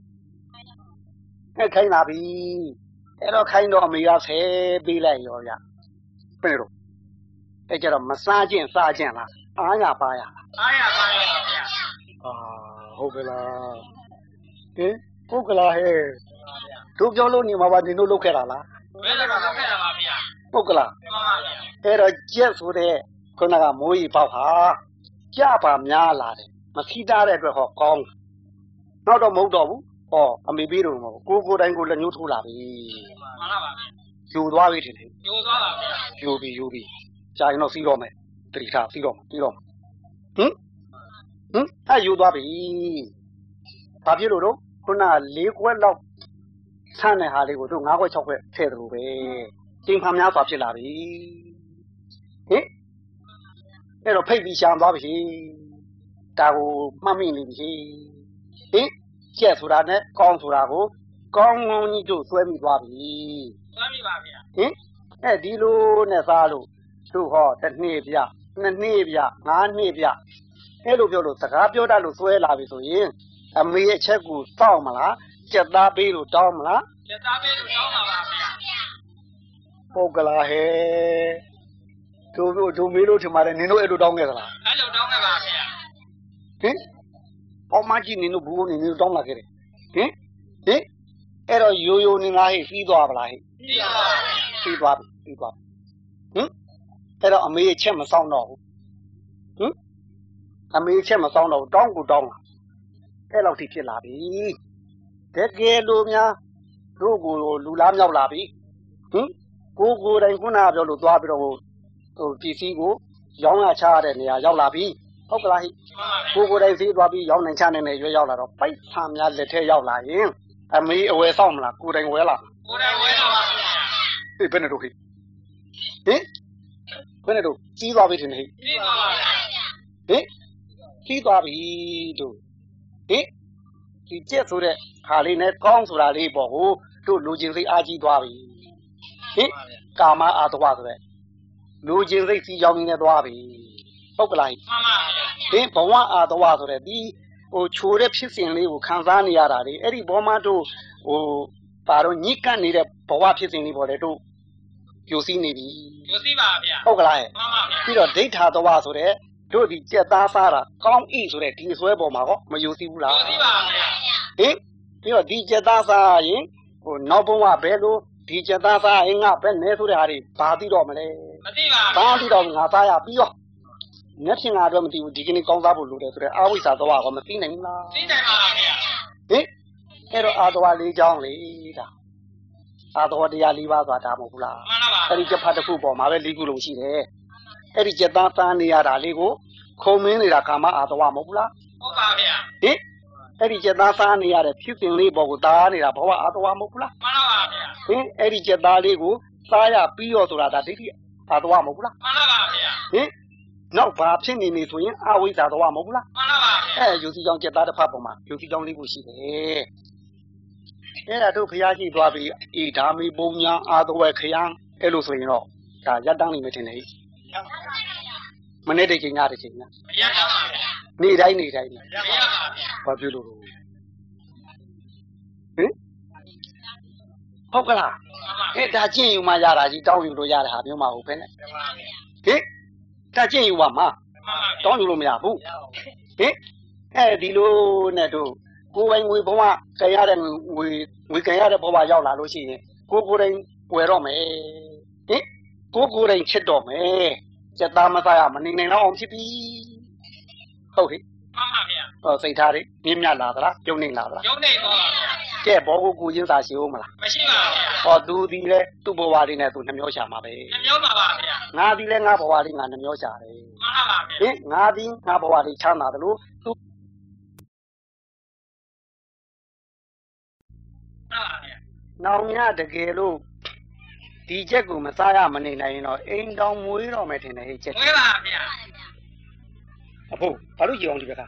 အဲခိုင်းလာပြီအဲ့တော့ခိုင်းတော့အမေကဆဲပေးလိုက်ရောဗျဘယ်နဲ့တော့အဲကျတော့မစားခြင်းစားခြင်းလားအားရပါရလားအားရပါရပါဗျာအာဟုတ်ကလားဟင်ဟုတ်ကလားဟဲ့တို့ပြောလို့နေမှာပါဒီလိုလုပ်ခဲ့တာလားဘယ်လိုလောက်ခဲ့တာပါဗျာဟုတ်ကလားမှန်ပါဗျာအဲ့တော့ကြက်ဆိုတဲ့ခုနကမိုးရီပေါက်ဟာကြပါများလာတယ်မခိတားတဲ့အတွက်ဟောကောင်းနောက်တော့မဟုတ်တော့ဘူးဟောအမေပြီးတော့မဟုတ်ကိုကိုတိုင်းကိုလက်ညှိုးထိုးလာပြီမှန်ပါပါဗျာယူသွားပြီထင်တယ်ကျိုးသွားပါဗျာယူပြီယူပြီကြာရင်တော့စီးတော့မယ်တတိထားစီးတော့မယ်စီးတော့မယ်ဟင်ဟင်အဲ့ယူသွားပြီဘာဖြစ်လို့တော့ခုနလေးခွက်လောက်ဆန်းတဲ့ဟာလေးကိုတို့ငါးခွက်၆ခွက်ထည့်တယ်လို့ပဲချိန်ဖန်များစွာဖြစ်လာပြီဟင်အဲ့တော့ဖိတ်ပြီးရှာသွားပြီဒါကိုမှတ်မိနေပြီဟင်ကျက်ဆိုတာနဲ့ကောင်းဆိုတာကိုကောင်းကောင်းကြီးတို့ဆွဲမိသွားပြီသွားပြီပါဗျာဟင်အဲဒီလိုနဲ့စားလို့သူဟောတစ်နှစ်ပြနှစ်နှစ်ပြငါးနှစ်ပြအဲ့လိုပြောလို့စကားပြောတတ်လို့စွဲလာပြီဆိုရင်အမေရဲ့ချက်ကိုစောင့်မလားကြက်သားပေးလို့တောင်းမလားကျက်သားပေးလို့တောင်းပါပါဗျာပုတ်ကလာဟဲတို့တို့တို့မေးလို့ထင်ပါတယ်နင်တို့အဲ့လိုတောင်းခဲ့သလားအဲ့လိုတောင်းခဲ့ပါဗျာဟင်အောင်မကြီးနင်တို့ဘူးနင်တို့တောင်းလာခဲ့တယ်ဟင်ဟင်အဲ့တော့ရိုးရိုးနေလားဟဲ့ပြီးသွားပါလားဟဲ့ပြီးပါပါဗျာပြီးသွားပြီပြီးသွားဟင်အဲ့တော့အမေရဲ့ချက်မစောင့်တော့ဘူးဟင်အမေချက်မစောင့်တော့တောင်းကိုတောင်းလာအဲ့လောက်ထိဖြစ်လာပြီတကယ်လို့များတို့ကိုလူလားမြောက်လာပြီဟင်ကိုကိုယ်တိုင်ခုနကပြောလို့သွားပြီးတော့ဟိုပစ္စည်းကိုရောင်းရချရတဲ့နေရာရောက်လာပြီဟုတ်ကလားဟိကိုကိုယ်တိုင်ဈေးသွားပြီးရောင်းနိုင်ချနိုင်နေရွေးရောက်လာတော့ပိုက်ဆံများလက်ထဲရောက်လာရင်အမေအဝယ်ဆောင်မလားကိုယ်တိုင်ဝယ်လာကိုယ်တိုင်ဝဲတော့ပါဗျာဟေးဘယ်နဲ့တို့ဟိဟင်ဘယ်နဲ့တို့ကြီးသွားပြီထင်တယ်ဟိပြီးပါပါဗျာဟင်ကြီးသွားပြီတို့ဟင်ဒီကျက်ဆိုတဲ့ခါလေးနဲ့ကောင်းဆိုတာလေးပေါ့ဟိုတို့လူချင်းစိတ်အားကြီးသွားပြီဟင်ကာမအာတဝဆိုတဲ့လူချင်းစိတ်စီကြောင်းနေသွားပြီဟုတ်ကလားမှန်ပါဗျာဟင်ဘဝအာတဝဆိုတဲ့ဒီဟိုချိုတဲ့ဖြစ်စဉ်လေးကိုခံစားနေရတာလေအဲ့ဒီဘောမတို့ဟိုပါတော့ညစ်ကပ်နေတဲ့ဘဝဖြစ်စဉ်လေးပေါ့လေတို့ပြိုစည်းနေပြီယူစီပါဗျာဟုတ်ကလားမှန်ပါဗျာပြီးတော့ဒိဋ္ဌာတဝဆိုတဲ့တို့ဒီကြက်သားစားတာကောင်းဤဆိုတဲ့ဒီဆွဲပေါ်မှာဟောမယူစည်းဘူးလားယူစီပါဗျာဟင်ပြီးတော့ဒီကြက်သားစားရင်ဟိုနောက်ဘဝဘယ်လိုဒီကြက်သားစားရင်ငါဘယ်နဲဆိုတဲ့ဟာတွေဘာသိတော့မလဲမသိပါဘာသိတော့ငါစားရပြီးတော့မျက်ဖြင့်ငါတော့မသိဘူးဒီကနေ့ကောင်းစားဖို့လိုတယ်ဆိုတဲ့အာဝိဇ္ဇာတဝကမသိနိုင်ဘူးလားသိတယ်ပါဗျာဟင်အဲ့တော့အာတဝလေးချောင်းလေဒါအာတဝတရားလေးပါးဆိုတာမဟုတ်ဘူးလားမှန်ပါပါအဲ့ဒီကြက်ဖတ်တစ်ခုပေါ်မှာပဲလေးခုလုံးရှိတယ်အဲ့ဒီကြက်သားသားနေရတာလေးကိုခုံမင်းနေတာကာမအာတဝမဟုတ်ဘူးလားဟုတ်ပါဗျာဟင်အဲ့ဒီကြက်သားသားနေရတဲ့ဖြစ်စဉ်လေးပေါ်ကိုသားနေတာဘဝအာတဝမဟုတ်ဘူးလားမှန်ပါပါဗျာဟင်အဲ့ဒီကြက်သားလေးကိုစားရပြီးရောဆိုတာဒါဒိဋ္ဌိအာတဝမဟုတ်ဘူးလားမှန်ပါပါဗျာဟင်နောက်ဘာဖြစ်နေနေဆိုရင်အဝိဇ္ဇာတဝမဟုတ်ဘူးလားမှန်ပါပါဗျာအဲယူစီကြောင့်ကြက်သားတစ်ဖက်ပေါ်မှာယူစီကြောင့်လေးခုရှိတယ်အဲ့ဒါတို့ဖျားရှိသွားပြီးအေဓာမီပုံညာအာတဝဲခယံအဲ့လိုဆိုရင်တော့ဒါရပ်တန်းနေမထင်နဲ့မနေ့တချိန်ညတစ်ချိန်ညမရပါပါဗျာနေတိုင်းနေတိုင်းမရပါဗျာဘာပြုလို့လဲဟင်ဟုတ်ကလားမှန်ပါအဲဒါကျင့်ယူမှရတာကြီးတောင်းယူလို့ရတဲ့ဟာမျိုးမဟုတ်ဘဲနဲ့မှန်ပါဗျာဟင်ဒါကျင့်ယူပါမှာမှန်ပါဗျာတောင်းယူလို့မရဘူးဟင်အဲဒီလိုနဲ့တို့ကိုယ်ပိုင်ငွေဘဝကြရတဲ့ငွေငွေကြရတဲ့ဘဝရောက်လာလို့ရှိရင်ကိုကိုယ်တိုင်ဝယ်တော့မယ်ဟင်ကိုကိုယ်တိုင်ချစ်တော့မယ်စက်သားမစားရမနေနိုင်တော့အောင်ဖြစ်ပြီဟုတ်ဟိမှန်ပါဗျာဟောစိတ်ထားတွေမြင့်မြတ်လာသလားပြုံးနေလာသလားရုံးနေတော့ပါဗျာကျဲဘောကိုကိုချင်းစာရှိဦးမလားမရှိပါဗျာဟောသူဒီလေသူ့ဘဝလေးနဲ့သူနှမျောရှာမှာပဲမပြောပါပါဗျာငါဒီလေငါဘဝလေးငါနှမျောရှာတယ်မှန်ပါပါဟဗျာင်ငါဒီငါဘဝလေးချမ်းသာတယ်လို့သူမှန်ပါဗျာနောင်ညတကယ်လို့ဒီချက်ကိုမစားရမနေနိုင်ရင်တော့အိမ်တောင်မွေးတော့မယ်ထင်တယ်ဟဲ့ချက်မွေးပါဗျာအဖို့ဘာလို့ကြည်အောင်ဒီဘက်က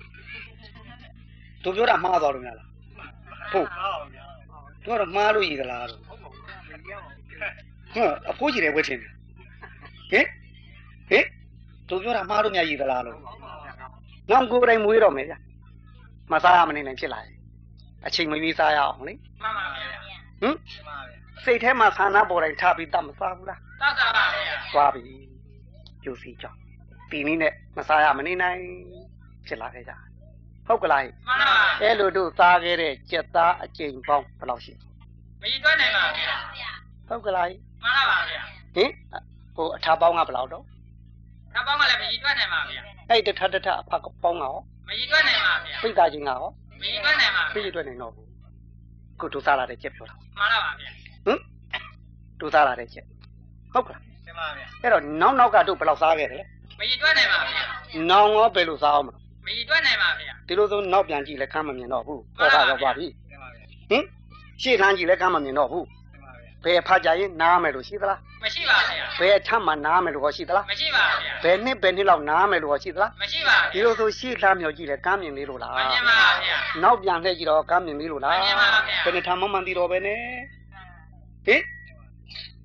သူပြောတာမှားသွားလို့များလားဖို့ပြောတော့မှားလို့ရည်သလားလို့ဟမ်အဖိုးကြီးတယ်ဝဲထင်တယ်ဟင်ဟင်သူပြောတာမှားလို့များရည်သလားလို့ငေါကိုယ်တိုင်မွေးတော့မယ်ဗျမစားရမနေနိုင်ဖြစ်လာတယ်အချိန်မပြီးစားရအောင်လေမှန်ပါဗျာဟင်စိတ်ထဲမှာဆန္ဒပေါ်တိုင်းထားပြီးတတ်မစားဘူးလားသတ်တာပါဗျာသွားပြီကျူစီကြောင့်ဒီနည်းနဲ့မစားရမနေနိုင်ဖြစ်လာခဲ့ကြဟုတ်ကလားမှန်ပါဗျာအဲ့လိုတို့စားခဲ့တဲ့ကြက်သားအကျိန်ပေါင်းဘယ်လောက်ရှိမရတွက်နိုင်ပါဗျာဟုတ်ကလားမှန်ပါပါဗျာဟင်ဟိုအထာပေါင်းကဘယ်လောက်တော့အပေါင်းကလည်းမရတွက်နိုင်ပါဗျာအဲ့တထတထအဖကပေါင်းကရောမရတွက်နိုင်ပါဗျာပိတ်သားချင်းကရောမရတွက်နိုင်ပါပြည့်ရွက်နိုင်တော့ဘူးကိုတို့စားလာတဲ့ကြက်ပြောတာမှန်ပါပါဗျာဟင်တို့စားလာတဲ့ကြက်ဟုတ်ကလားမှန်ပါဗျာအဲ့တော့နောက်နောက်ကတို့ဘယ်လောက်စားခဲ့တယ်မရတွက်နိုင်ပါဗျာနောင်ရောဘယ်လိုစားအောင်မလဲမရတွက်နိုင်ပါဗျာဒီလိုဆိုနောက်ပြန်ကြည့်လဲခမ်းမမြင်တော့ဘူးဟောတာတော့သွားပြီမှန်ပါဗျာဟင်ရှေ့ထမ်းကြည့်လဲခမ်းမမြင်တော့ဘူးမှန်ပါဗျာဘယ်ဖတ်ကြရင်နားမယ်လို့ရှိသလားမရှိပါဗျာဘယ်ထမ်းမှနားမယ်လို့ဟောရှိသလားမရှိပါဗျာဘယ်နှစ်ဘယ်နှစ်လောက်နားမယ်လို့ဟောရှိသလားမရှိပါဒီဗျာလိုဆိုရှေ့လှမ်းမြော်ကြည့်လဲကမ်းမြင်လေးလို့လားမမြင်ပါဗျာနောက်ပြန်လှည့်ကြည့်တော့ကမ်းမြင်လေးလို့လားမမြင်ပါဗျာဘယ်နှစ်ထမ်းမှမသိတော့ပဲနဲ့ဟင်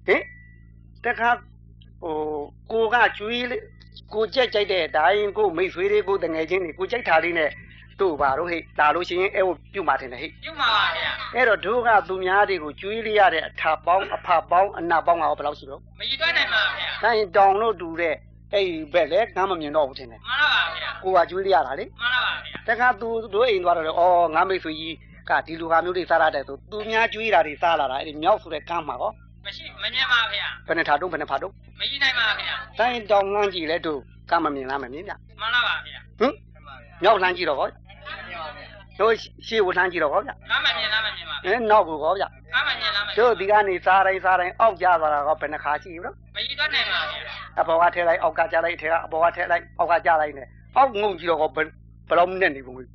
ဟင်တခါဟိုကိုကကျွေးကိုကြက်ကြိုက်တဲ့ဒါရင်ကိုမိတ်ဆွေတွေကိုတငယ်ချင်းတွေကိုကြိုက်တာလေးနဲ့တို့ပါတော့ဟဲ့လာလို့ရှိရင်အဲ့ပြုတ်မှတင်တယ်ဟဲ့ပြုတ်မှာပါဗျာအဲ့တော့တို့ကသူများတွေကိုကျွေးလိုက်ရတဲ့အထာပေါင်းအဖပေါင်းအနာပေါင်းကဘယ်လောက်ရှိတော့မရည်တွက်နိုင်ပါဗျာဒါရင်တောင်လို့တူတဲ့အဲ့ဒီဘက်လေငါမမြင်တော့ဘူးတင်တယ်မှန်ပါပါဗျာကိုကကျွေးလိုက်ရတာလေမှန်ပါပါဗျာတခါသူတို့အိမ်သွားတော့ဩငါမိတ်ဆွေကြီးကဒီလူဟာမျိုးတွေစားရတယ်ဆိုသူများကျွေးတာတွေစားလာတာအဲ့ဒီမြောက်ဆိုတဲ့ကမ်းမှာကောမရှိမမြင်ပါဗျာဘယ်နဲ့ထားတော့ဘယ်နဲ့ဖာတော့မရည်နိုင်ပါဗျာတိုင်းတောင်ငန်းကြည့်လဲတို့ကမ်းမမြင်လားမမြင်ဗျမှန်ပါပါဗျာဟင်မြောက်လှမ်းကြည့်တော့ကောတို့ရှေ့ဝလှမ်းကြည့်တော့ကောဗျလားမမြင်လားမမြင်ပါအဲနောက်ကိုကောဗျလားမမြင်လားမမြင်တို့ဒီကနေစားတိုင်းစားတိုင်းအောက်ကျသွားတာကောဘယ်နှခါရှိပြီနော်မရည်တော့နိုင်ပါဗျာအပေါ်ကထဲလိုက်အောက်ကကျလိုက်ထဲကအပေါ်ကထဲလိုက်အောက်ကကျလိုက်နေအောက်ငုံကြည့်တော့ကောဘယ်ဘယ်လောက်နဲ့နေပုံကြီး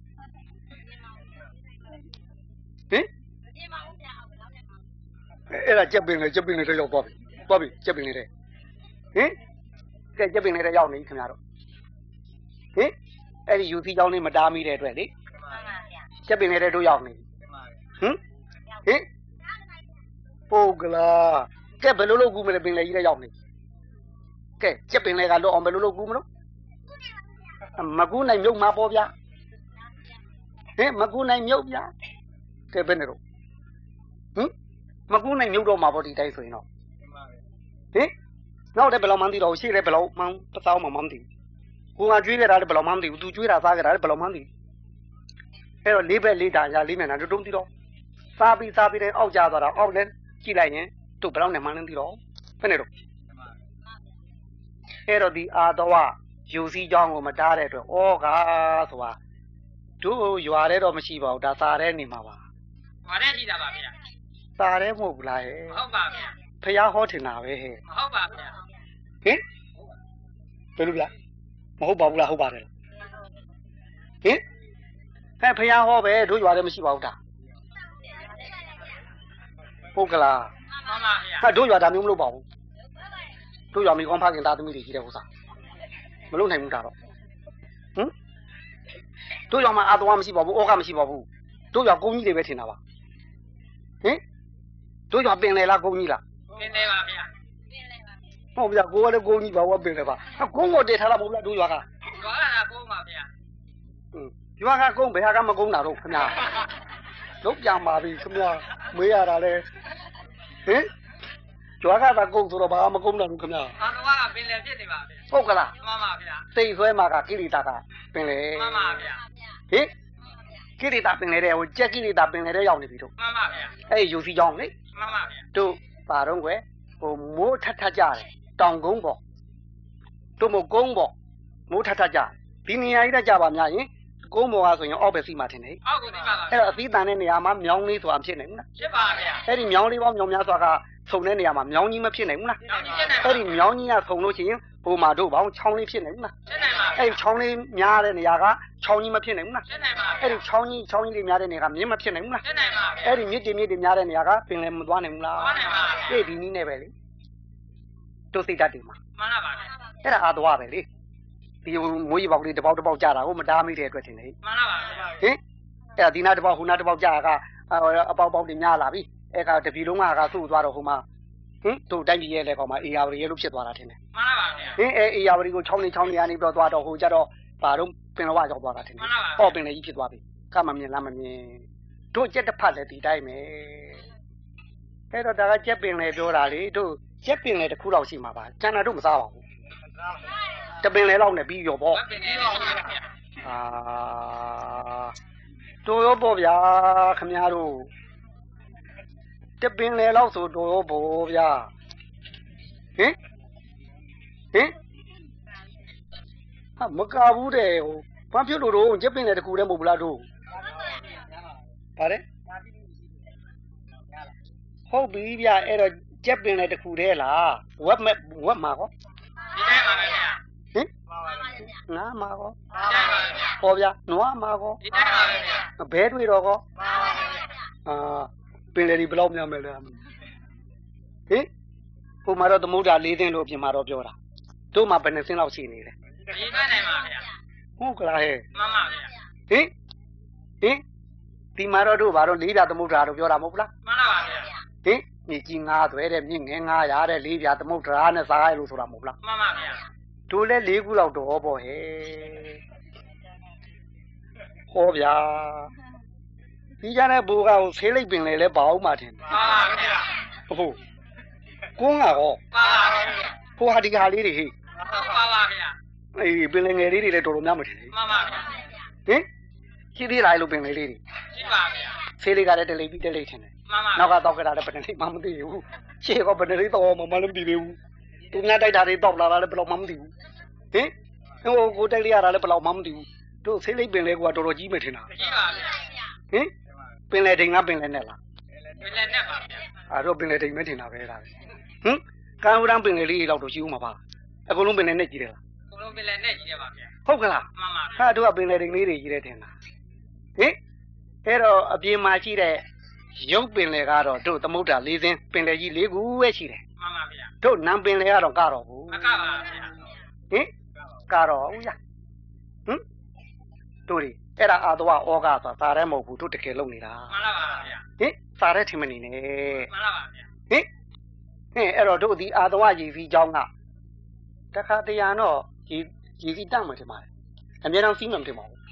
ဟင်အဲ့ဒါကြက်ပင်လေကြက်ပင်လေတော့ရောက်သွားပြီသွားပြီကြက်ပင်လေတဲ့ဟင်ကဲကြက်ပင်လေတဲ့ရောက်နေခင်ဗျားတို့ဟင်အဲ့ဒီယူသီးကြောင်းလေးမတားမိတဲ့အတွက်လေကြက်ပင်လေတဲ့တို့ရောက်နေဟင်ဟင်ပိုကလာကဲဘယ်လိုလုပ်ကူးမလဲပင်လေကြီးတဲ့ရောက်နေကဲကြက်ပင်လေကလွတ်အောင်ဘယ်လိုလုပ်ကူးမလို့မကူးနိုင်မြုပ်မှာပေါ့ဗျာဟင်မကူးနိုင်မြုပ်ဗျာကဲဘယ်နဲ့တော့ဟင်မကူးနိုင်မြုပ်တော့မှာပေါ့ဒီတိုင်းဆိုရင်တော့ဟင်နောက်လည်းဘယ်လောက်မှန်းသိတော့ရှေ့လည်းဘယ်လောက်မှန်းတစ်သောင်းမှမသိဘူးကိုကကျွေးခဲ့တာလည်းဘယ်လောက်မှန်းသိဘူးသူကျွေးတာစားခဲ့တာလည်းဘယ်လောက်မှန်းသိအဲ့တော့လေးဘက်လေးတာရလေးမျက်နှာတုံးသိတော့စားပြီးစားပြီးတဲ့အောက်ကျသွားတာအောက်လည်းကြည့်လိုက်ရင်တို့ဘယ်လောက်နဲ့မှန်းသိတော့ဘယ်နဲ့တော့အဲ့တော့ဒီအာတော်ယူစည်းကြောင်းကိုမတားတဲ့အတွက်ဩကာဆိုတာတို့ရွာတဲ့တော့မရှိပါဘူးဒါစားတဲ့နေမှာပါရွာတဲ့ရှိတာပါဗျာစားတဲ့မဟုတ်ဘူးလားဟဲ့ဟုတ်ပါဗျာဖျားဟောထင်တာပဲဟဲ့ဟုတ်ပါဗျာဟင်ဘယ်လိုလဲမဟုတ်ပါဘူးလားဟုတ်ပါတယ်ဟင်ဟဲ့ဖျားဟောပဲတို့ရွာတဲ့မရှိပါဘူးဒါဟုတ်ကလားမှန်ပါဗျာဟာတို့ရွာဒါမျိုးမလုပ်ပါဘူးတို့ရွာမိကောင်းဖခင်သားသမီးတွေကြီးတဲ့ဥစ္စာမလုပ်နိုင်ဘူးဒါတော့ဟင်တို့ရွာမှာအာတော်မရှိပါဘူးဩကမရှိပါဘူးတို့ရွာကုန်းကြီးတွေပဲထင်တာပါဟင်တို့ရွာပင်လေလားကုန်းကြီးလားပင်လေပါဗျာဟုတ်ဗျာကိုကလည်းကုန်းကြီးပါဝပင်လေပါကုန်းကိုတည်ထားတာမဟုတ်လားတို့ရွာကရွာကကုန်းပါဗျာဟင်ရွာကကုန်းဘယ်ဟာကမကုန်းတာတော့ခင်ဗျာလုံးပြန်ပါပြီခင်ဗျာမေးရတာလေဟင်ကျွားကသာကုန်းဆိုတော့ဘာမကုန်းတာလို့ခင်ဗျာအာတော်ကပင်လေဖြစ်နေပါဗျာဟုတ်ကလားမှန်ပါဗျာစိတ်ဆွဲမှာကကိရိတာကပင်လေမှန်ပါဗျာဟင်ကိရိတာပင်လေတဲ့ဟိုကြက်ကိရိတာပင်လေတဲ့ရောက်နေပြီတို့မှန်ပါဗျာအဲ့ယူစီကြောင်းလေမှန်ပါဗျာတို့ပါတော့ကွယ်ဟိုမိုးထထကြတယ်တောင်ကုန်းပေါ့တို့မို့ကုန်းပေါ့မိုးထထကြဒီနေရာကြီးတက်ကြပါများရင်ကုန်းပေါ်ကဆိုရင်အောက်ပဲစီမှာထင်တယ်အောက်ကိုသိပါပါအဲ့တော့အသီးတန်တဲ့နေရာမှာမြောင်းလေးဆိုတာဖြစ်နိုင်ဘူးလားဖြစ်ပါဗျာအဲ့ဒီမြောင်းလေးပေါင်းမြောင်းများစွာကဆုံတဲ့နေရာမှာမြောင်းကြီးမဖြစ်နိုင်ဘူးလားအဲ့ဒီမြောင်းကြီးကဆုံလို့ရှိရင်ဟိုမှာတို့ဘောင်းချောင်းလေးဖြစ်နိုင်ဘူးလားဖြစ်နိုင်ပါအဲ့ဒီချောင်းလေးများတဲ့နေရာကချောင်းကြီးမဖြစ်နိုင်ဘူးလားဖြစ်နိုင်ပါအဲ့ဒီချောင်းကြီးချောင်းကြီးလေးများတဲ့နေရာကမြင့်မဖြစ်နိုင်ဘူးလားဖြစ်နိုင်ပါအဲ့ဒီမြစ်တင်မြစ်တင်များတဲ့နေရာကပင်လယ်မသွားနိုင်ဘူးလားသွားနိုင်ပါအေးဒီနည်းနဲ့ပဲလေတို့စိတ်ဓာတ်တွေမှာမှန်ပါပါအဲ့ဒါအာတော်ပဲလေဒီမိုးရီပေါက်လေးတစ်ပေါက်တစ်ပေါက်ကြတာကိုမတားမိတဲ့အတွက်ထင်တယ်မှန်ပါပါဟင်အဲ့ဒါဒီနာတစ်ပေါက်ဟိုနာတစ်ပေါက်ကြတာကအပေါက်ပေါက်တွေများလာပြီအဲ့ကတပြီလုံးကကသူ့သွားတော့ဟိုမှာဟင်တို့တိုင်းပြည်ရဲ့လေကောင်မှာအေယာဝရီရဲ့လို့ဖြစ်သွားတာထင်တယ်မှန်ပါပါဗျာဟင်အဲအေယာဝရီကိုချောင်းနေချောင်းနေရနေပြီးတော့သွားတော့ဟိုကြတော့ဘာတော့ပင်လဝရောက်သွားတာထင်တယ်ဟောပင်လေကြီးဖြစ်သွားပြီကမမြင်လားမမြင်တို့ကြက်တစ်ဖက်လည်းဒီတိုင်းပဲအဲ့တော့ဒါကကြက်ပင်လေပြောတာလေတို့ကြက်ပင်လေတစ်ခုတော့ရှိမှာပါကျန်တာတို့မစားပါဘူးတပင်လေလောက်နဲ့ပြီးရောပေါ့အာတို့ရောပေါ့ဗျာခင်ဗျားတို့တပင်လေလောက်ဆိုတို့ရောပေါ့ဗျာဟင်ဟင်ဟာမကဘူးတဲ့ဟိုဘာဖြစ်လို့တော့ကြက်ပင်လေတခုတည်းမဟုတ်ဘူးလားတို့ပါတယ်ဟုတ်ပြီဗျာအဲ့တော့ကြက်ပင်လေတခုတည်းလားဝက်မဲ့ဝက်မှာကောဒီတိုင်းပါပဲဗျာဟင်ငါမှာကောဟောဗျာနွားမှာကောဒီတိုင်းပါပဲဗျာဘဲတွေ့တော့ကောအာပင်လေဒီဘယ်လောက်များမယ်လဲဟင်ဟိုမှာတော့သမုဒ္ဒရာ၄သိန်းလို့ပြင်မှာတော့ပြောတာတို့မှာဘယ်နှစင်းလောက်ရှိနေလဲဒီတိုင်းနိုင်ပါဗျာဟုတ်ကလားဟဲ့မှန်ပါဗျာဟင်ဟင်ဒီမှာတော့တို့ဘာတော့လေးပြသမုဒ္ဒရာလို့ပြောတာမဟုတ်လားမှန်ပါဗျာဟင်မြေကြီးငါးသွဲတဲ့မြင့်ငယ်ငါးရတဲ့လေးပြသမုဒ္ဒရာနဲ့စားရလို့ဆိုတာမဟုတ်လားမှန်ပါဗျာတို့လဲလေးခုလောက်တော့ပေါ့ဟဲ့ဟောဗျာဒီကြတဲ့ဘူကကိုဆေးလိပ်ပင်လေလဲပါအောင်မှထင်မှန်ပါဗျာဟုတ်ကွန်းကဟောပါပါဗျာဟိုဟာဒီဟာလေးတွေဟေ့ပါပါဗျာအေးပင်လေငယ်လေးတွေလည်းတော်တော်များမထင်လေမှန်ပါဗျာဟင်ရှိသေးလားလို့ပင်လေလေးတွေရှိပါဗျာဆေးလေးကလည်းတလိပ်ပြီးတလိပ်ထင်တယ်မှန်ပါနောက်ကတော့ကြတာလည်းဘယ်နဲ့မှမသိဘူးရှေ့ကဘယ်နဲ့တော့မှမလည်းမသိသေးဘူးသူများတိုက်တာတွေတော့လာတာလည်းဘယ်တော့မှမသိဘူးဟင်ဟိုကိုတိုက်လိုက်ရတာလည်းဘယ်တော့မှမသိဘူးတို့ဆေးလိပ်ပင်လေကတော်တော်ကြီးမှထင်တာရှိပါဗျာဟင်ပင်လေတိန်ကပင်လေနဲ့လားပင်လည်းနဲ့ပါဗျာအဲ့တော့ပင်လေတိန်ပဲထင်တာပဲဒါဟင်ကံဟူတန်းပင်လေလေးတော့တော့ရှိဦးမှာပါအကုန်လုံးပင်လေနဲ့ကြီးတယ်လားကိုလုံးပင်လည်းနဲ့ကြီးတယ်ပါဗျာဟုတ်ကလားမှန်ပါဟာတို့ကပင်လေတိန်လေးတွေကြီးတယ်ထင်တာဟင်အဲ့တော့အပြင်မှာရှိတဲ့ရုပ်ပင်လေကတော့တို့သမုဒ္ဒရာ၄စင်းပင်လေကြီး၄ခုပဲရှိတယ်မှန်ပါဗျာတို့နံပင်လေကတော့ကတော့ဘူးမကပါဗျာဟင်ကတော့ဦးရဟင်တို့ဒီအဲ့ဒါအာသဝဩဃဆိုတာစားရဲမဟုတ်ဘူးတို့တကယ်လုံနေတာမှန်ပါပါဗျာဟင်စားရဲထင်မနေနဲ့မှန်ပါပါဗျာဟင်ဟင်အဲ့တော့တို့ဒီအာသဝရည်စီးကြောင်းကတခါတရံတော့ရည်ရည်စီးတတ်မှထင်ပါတယ်အများအောင်စီးမှမထင်ပါဘူး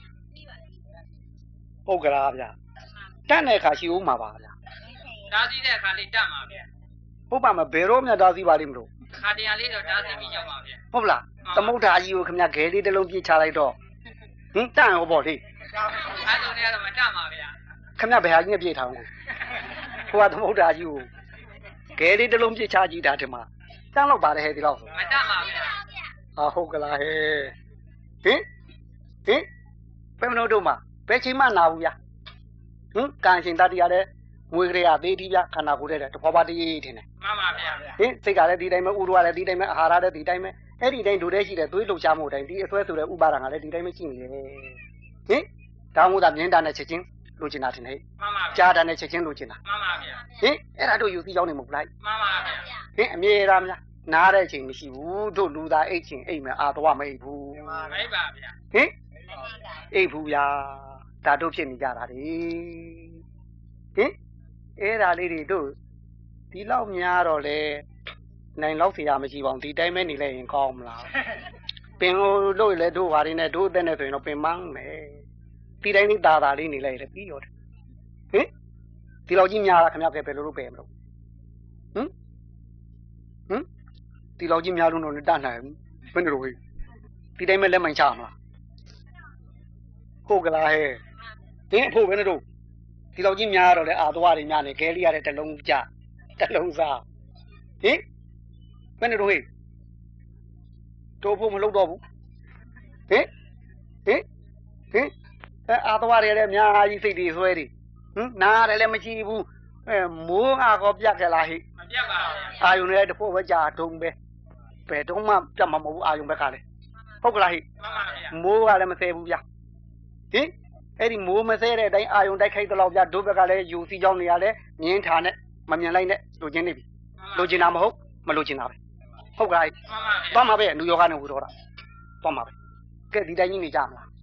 ဟုတ်ကလားဗျာတတ်တဲ့အခါရှိဦးမှာပါဗျာဒါစီးတဲ့အခါလေးတက်ပါဗျာဟုတ်ပါမဘယ်တော့မှဒါစီးပါလိမ့်မလို့ခါတရားလေးတော့ဒါစီးပြီးရောက်ပါဗျာဟုတ်လားသမုဒ္ဒရာကြီးကိုခင်ဗျဂဲလေးတစ်လုံးပြစ်ချလိုက်တော့ဟင်တန်ရောပေါ့လေအဲ့လိုနေရာတော့မတက်ပါဗျာခင်ဗျဘယ်ဟာကြီးနဲ့ပြည့်ထားအောင်ဟိုကသမုဒ္ဒရာကြီးကိုဂဲလေးတစ်လုံးပြစ်ချကြည့်တာထင်မှာတန်းတော့ပါတယ်ဟဲ့ဒီလောက်ဆိုမတက်ပါဗျာဟာဟုတ်ကလားဟဲ့ဟင်ဟင်ဘယ်မလို့တော့မှဘယ်ချိန်မှနာဘူးဗျာဟင်ကံရှင်တတိယလည်းငွေကလေးကသေးတိဗျာခန္ဓာကိုယ်တဲ့တဖွာဖွာတေးထင်တယ်မှန်ပါဗျာဟင်စိတ်ကလည်းဒီတိုင်းပဲဥရဝလည်းဒီတိုင်းပဲအာဟာရလည်းဒီတိုင်းပဲအဲ့ဒီတိုင်းဒုတဲ့ရှိတဲ့သွေးလှုပ်ရှားမှုတိုင်းဒီအဆွဲဆိုတဲ့ဥပါဒံကလည်းဒီတိုင်းပဲရှိနေတယ်ဟင်တောင်းမှုသာမြင်းတာနဲ့ချက်ချင်းလိုချင်တာထင်တယ်မှန်ပါဗျာကြားတာနဲ့ချက်ချင်းလိုချင်တာမှန်ပါဗျာဟင်အဲ့ဒါတို့ယူစီကြောင်းနေမဟုတ်လားမှန်ပါဗျာဟင်အမြဲတမ်းများနားတဲ့အချိန်မရှိဘူးတို့လူသားအိတ်ချင်းအိတ်မယ်အာသွားမအိတ်ဘူးမိပါဗျာဟင်အိတ်ဘူးဗျာဒါတို့ဖြစ်နေကြတာလေဟင်အဲ့ဒါလေးတွေတို့ဒီလောက်များတော့လေနိုင်လောက်เสียမရှိပါဘူးဒီတိုင်းပဲနေလိုက်ရင်ကောင်းမလားပင်လို့လေတို့ဟာတွေနဲ့တို့အသက်နဲ့ဆိုရင်တော့ပင်မန်းမယ်ဒီတိုင်းလေးတာတာလေးနေလိုက်လေပြီးရောတယ်ဟင်ဒီလောက်ကြီးများတာခင်ဗျားပဲဘယ်လိုလုပ်ပဲမလို့ဟင်ဟင်ဒီလောက်ကြီးများလို့တော့တတ်နိုင်ဘယ်နဲ့တော့ဟေးဒီတိုင်းပဲလက်မှန်ချမလားဟုတ်ကလားဟဲ့ဟင်အဖို့ဘယ်နဲ့တော့ဒီလောက်ကြီးများတော့လေအာသွားတွေများနေခဲလေးရတဲ့တလုံးကြတလုံးစားဟင်ဘယ်နဲ့တော့ဟေးတို့ဖို့မလုပ်တော့ဘူးဟင်ဟင်ဟင်အဲအာသွားတွေလည်းအများကြီးစိတ်တွေဆွဲတွေဟင်နားတယ်လည်းမကြည့်ဘူးအဲမိုးငါကောပြတ်ခဲ့လားဟိမပြတ်ပါဗျာအာယုန်လည်းတဖို့ပဲကြာတုံးပဲဘယ်တော့မှပြတ်မှာမဟုတ်ဘူးအာယုန်ဘက်ကလည်းဟုတ်ကလားဟိမှန်ပါဗျာမိုးကလည်းမဆဲဘူးဗျာဟင်အဲ့ဒီမိုးမဆဲတဲ့အတိုင်းအာယုန်တိုက်ခိုက်တော့ဗျာဒုဘက်ကလည်းယူစီကြောင်းနေရလဲမြင်းထားနဲ့မမြင်လိုက်နဲ့လိုချင်နေပြီလိုချင်တာမဟုတ်မလိုချင်တာပဲဟုတ်ကလားဟိမှန်ပါဗျာသွားမှာပဲနူယောဂနဲ့ဝူတော့တာသွားမှာပဲကဲဒီတိုင်းကြီးနေကြမလား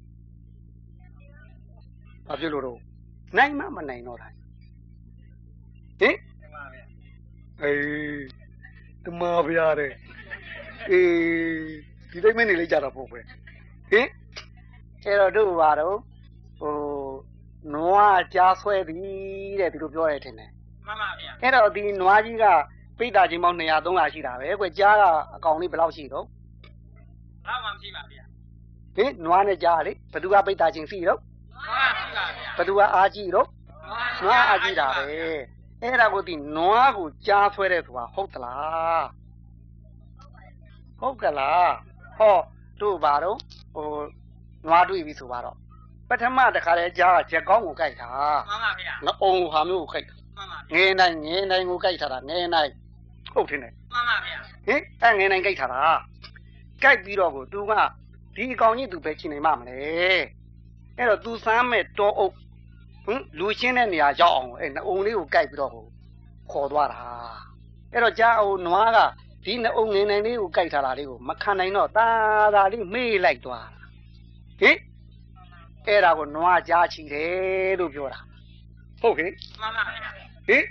ဘာဖြစ်လို့တော့နိုင်မှမနိုင်တော့တာဟင်မှန်ပါဗျာအေးတမဗျာတဲ့အေးဒီတိုင်းမနေလိုက်ကြတာပေါ့ပဲဟင်အဲ့တော့တို့ဘာတော့ဟိုနွားကြားဆွဲသည်တဲ့ဒီလိုပြောရထင်တယ်မှန်ပါဗျာအဲ့တော့ဒီနွားကြီးကပိတ်တာချင်းပေါင်းနှစ်ရာသုံးရာရှိတာပဲကွကြားကအကောင်လေးဘယ်လောက်ရှိတော့ဘာမှမရှိပါဗျာဟင်နွားနဲ့ကြားလေဘသူကပိတ်တာချင်းစီတော့ဘာမှမရှိပါဗျာဘသူကအားကြီးတော့နွားအားကြီးတာပဲအဲ့ဒါကိုဒီနွားကိုကြားဆွဲတဲ့ဆိုတာဟုတ်သလားဟုတ်ကလားဟောတို့ဘာတော့ဟိုနွားတွေ့ပြီဆိုပါတော့ပထမတခါလဲကြားကချက်ကောင်းကိုကြိုက်တာမှန်ပါဗျာငအုံဟာမျိုးကိုကြိုက်တာမှန်ပါငယ်နိုင်ငယ်နိုင်ကိုကြိုက်ထားတာငယ်နိုင်ဟုတ်တယ်နဲ့မှန်ပါဗျာဟင်အဲ့ငယ်နိုင်ကြိုက်ထားတာကြိုက်ပြီးတော့ကို तू ကဒီအကောင်ကြီး तू ပဲချိန်နိုင်မှမလဲအဲ့တော့ तू စမ်းမဲ့တောအုပ်ဟင်လူချင်းတဲ့နေရာရောက်အောင်အဲ့နှအုံလေးကိုကြိုက်ပြီးတော့ကိုခေါ်သွားတာအဲ့တော့ကြားအောင်နွားကဒီနှအုံငယ်နိုင်လေးကိုကြိုက်ထားတာလေးကိုမခံနိုင်တော့တာတာလေးမေးလိုက်သွားဟင်အဲ့ဒါကိုနွားကြားချီတယ်လို့ပြောတာဟုတ်ကဲ့မှန်ပါဗျာဟင်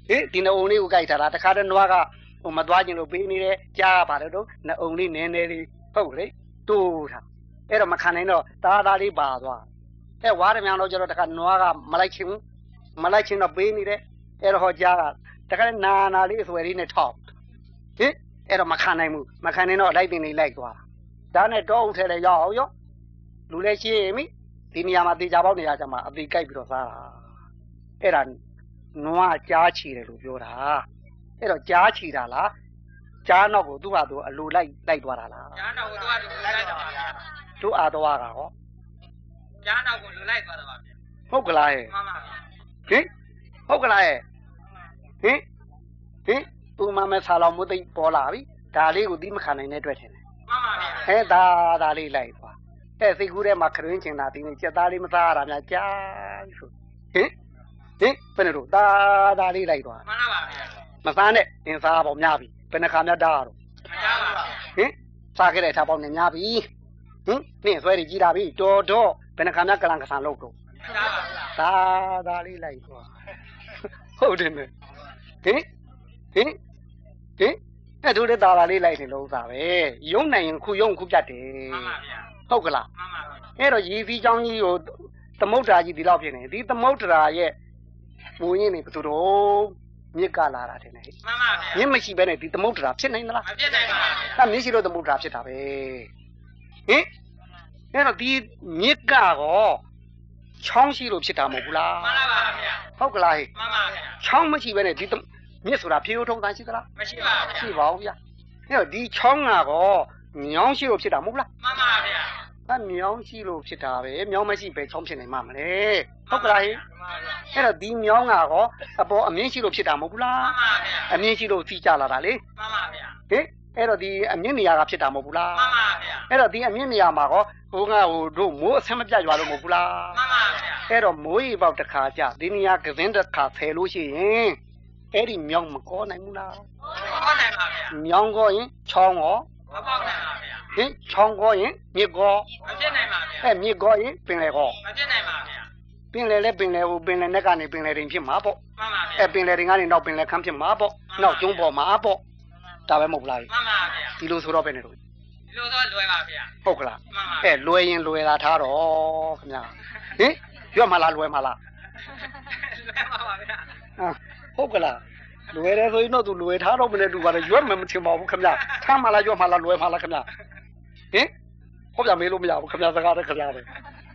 ဟေးဒီနှုံလေးကိုကြိုက်ထားတာတခါတည်းနွားကဟိုမသွားခြင်းလို့ပေးနေတယ်ကြားပါတယ်တော့နှုံလေးနည်းနည်းလေးဟုတ်လေတိုးထားအဲ့တော့မခံနိုင်တော့သားသားလေးပါသွားအဲဝါးရမြောင်တော့ကျတော့တခါနွားကမလိုက်ချင်းမလိုက်ချင်းတော့ပေးနေတယ်အဲ့တော့ဟောကြားကတခါနာနာလေးအစွဲလေးနဲ့ထောက်ဟင်အဲ့တော့မခံနိုင်ဘူးမခံနိုင်တော့လိုက်တင်နေလိုက်သွားဒါနဲ့တော့ဦးထဲလဲရောက်အောင်ရောလူလဲရှိမိဒီနေရာမှာတေချာပေါက်နေရကြမှာအသေးကြိုက်ပြီးတော့စားတာအဲ့ဒါနွားကြားချီတယ်လို့ပြောတာအဲ့တော့ကြားချီတာလားကြားနောက်ကိုသူ့ဟာသူအလိုလိုက်လိုက်သွားတာလားကြားနောက်ကိုသူကလူလိုက်သွားတာတို့အားသွားတာဟောကြားနောက်ကိုလူလိုက်သွားတာပါဗျဟုတ်ကလားဟဲ့မှန်ပါဗျဟင်ဟုတ်ကလားဟဲ့ဟင်ဟင်သူမှမဲဆာလောင်မိုးသိပေါ်လာပြီဒါလေးကိုသီးမခံနိုင်တဲ့အတွက်ထင်တယ်မှန်ပါဗျဟဲ့ဒါဒါလေးလိုက်သွားအဲစိတ်ကူးထဲမှာခရင်းချင်တာဒီနေ့ကြက်သားလေးမစားရတာများကြားဆိုဟင်ဟင်ဘယ်နဲ့တော့ဒါဒါလေးလိုက်သွားမှန်ပါပါဗျမစားနဲ့အင်းစားပေါ့များပြီဘယ်နှခါများတားတော့မကြားပါဘူးဟင်စားခဲ့တဲ့ထားပေါက်နဲ့များပြီဟင်နင့်ဆွဲကြည့်တာပြီတော်တော့ဘယ်နှခါများကလန်ကဆန်လုပ်တော့မကြားပါဘူးဒါဒါလေးလိုက်သွားဟုတ်တယ်နဲ့ဟင်ဟင်ဟင်အဲ့တို့လည်းဒါလာလေးလိုက်နေလို့ဥစားပဲရုံနိုင်ရင်ခုရုံခုပြတ်တယ်မှန်ပါဗျဟုတ်ကလားမှန်ပါဗျအဲ့တော့ရည်စည်းချောင်းကြီးကိုသမုဒ္ဒရာကြီးဒီလောက်ဖြစ်နေဒီသမုဒ္ဒရာရဲ့မူရင်းနေဘယ်သူတော့မြစ်ကလာတာတဲ့နဲ့မှန်ပါဗျမြစ်မရှိဘဲနဲ့ဒီသမုဒ္ဒရာဖြစ်နိုင်သလားမဖြစ်နိုင်ပါဘူးအဲ့မြစ်ရှိလို့သမုဒ္ဒရာဖြစ်တာပဲဟင်အဲ့တော့ဒီမြစ်ကတော့ချောင်းရှိလို့ဖြစ်တာမဟုတ်ဘူးလားမှန်ပါဗျဟုတ်ကလားဟဲ့မှန်ပါဗျချောင်းမရှိဘဲနဲ့ဒီမြစ်ဆိုတာဖြေးရိုးထုံးသားရှိသလားမရှိပါဘူးရှိပါဘူးဗျအဲ့တော့ဒီချောင်းကတော့မြောင်းရှိလို့ဖြစ်တာမဟုတ်လားမှန်ပါဗျအဲ့မြောင်းရှိလို့ဖြစ်တာပဲမြောင်းမရှိပဲချောင်းဖြစ်နိုင်မှာမလဲဟုတ်ကလားဟဲ့အဲ့တော့ဒီမြောင်းကတော့အပေါ်အမြင့်ရှိလို့ဖြစ်တာမဟုတ်ဘူးလားမှန်ပါဗျအမြင့်ရှိလို့စီးကြလာတာလေမှန်ပါဗျဟင်အဲ့တော့ဒီအမြင့်နေရာကဖြစ်တာမဟုတ်ဘူးလားမှန်ပါဗျအဲ့တော့ဒီအမြင့်နေရာမှာကောဟိုကဟိုတို့မိုးအဆင်မပြတ်ရွာလို့မဟုတ်ဘူးလားမှန်ပါဗျအဲ့တော့မိုးရေပေါက်တစ်ခါကြဒီနေရာကစင်းတစ်ခါဖယ်လို့ရှိရင်အဲ့ဒီမြောင်းမကောနိုင်ဘူးလားကောနိုင်ပါဗျမြောင်းကောရင်ချောင်းရောမပေါက်နိုင်ပါဗျဟင်ချောင်းကောရင်မြစ်ကောမဖြစ်နိုင်ပါဗျအဲ့မြစ်ကောရင်ပင်လယ်ကောမဖြစ်နိုင်ပါဗျပင်လယ်လဲပင်လယ်ဟိုပင်လယ်နဲ့ကနေပင်လယ်ရင်ဖြစ်မှာပေါ့မှန်ပါဗျအဲ့ပင်လယ်ရင်ကနေနောက်ပင်လယ်ခမ်းဖြစ်မှာပေါ့နောက်ကျုံးပေါ်မှာပေါ့ဒါပဲမဟုတ်လားမှန်ပါဗျဒီလိုဆိုတော့ပဲနေလို့ဒီလိုတော့လွယ်ပါဗျဟုတ်ကလားမှန်ပါအဲ့လွယ်ရင်လွယ်လာထားတော့ခင်ဗျာဟင်ရွတ်မလားလွယ်မလားလွယ်ပါပါဗျဟုတ်ကလားလွယ်တယ်ဆိုရင်တော့သူလွယ်ထားတော့မနဲ့တူပါတယ်ရွတ်မှမထင်ပါဘူးခင်ဗျာထမ်းမလားရွတ်မလားလွယ်မလားခင်ဗျာဟင်ဟုတ်ပြမေးလို့မရဘူးခင်ဗျာစကားတည်းခင်ဗျာပဲဟင်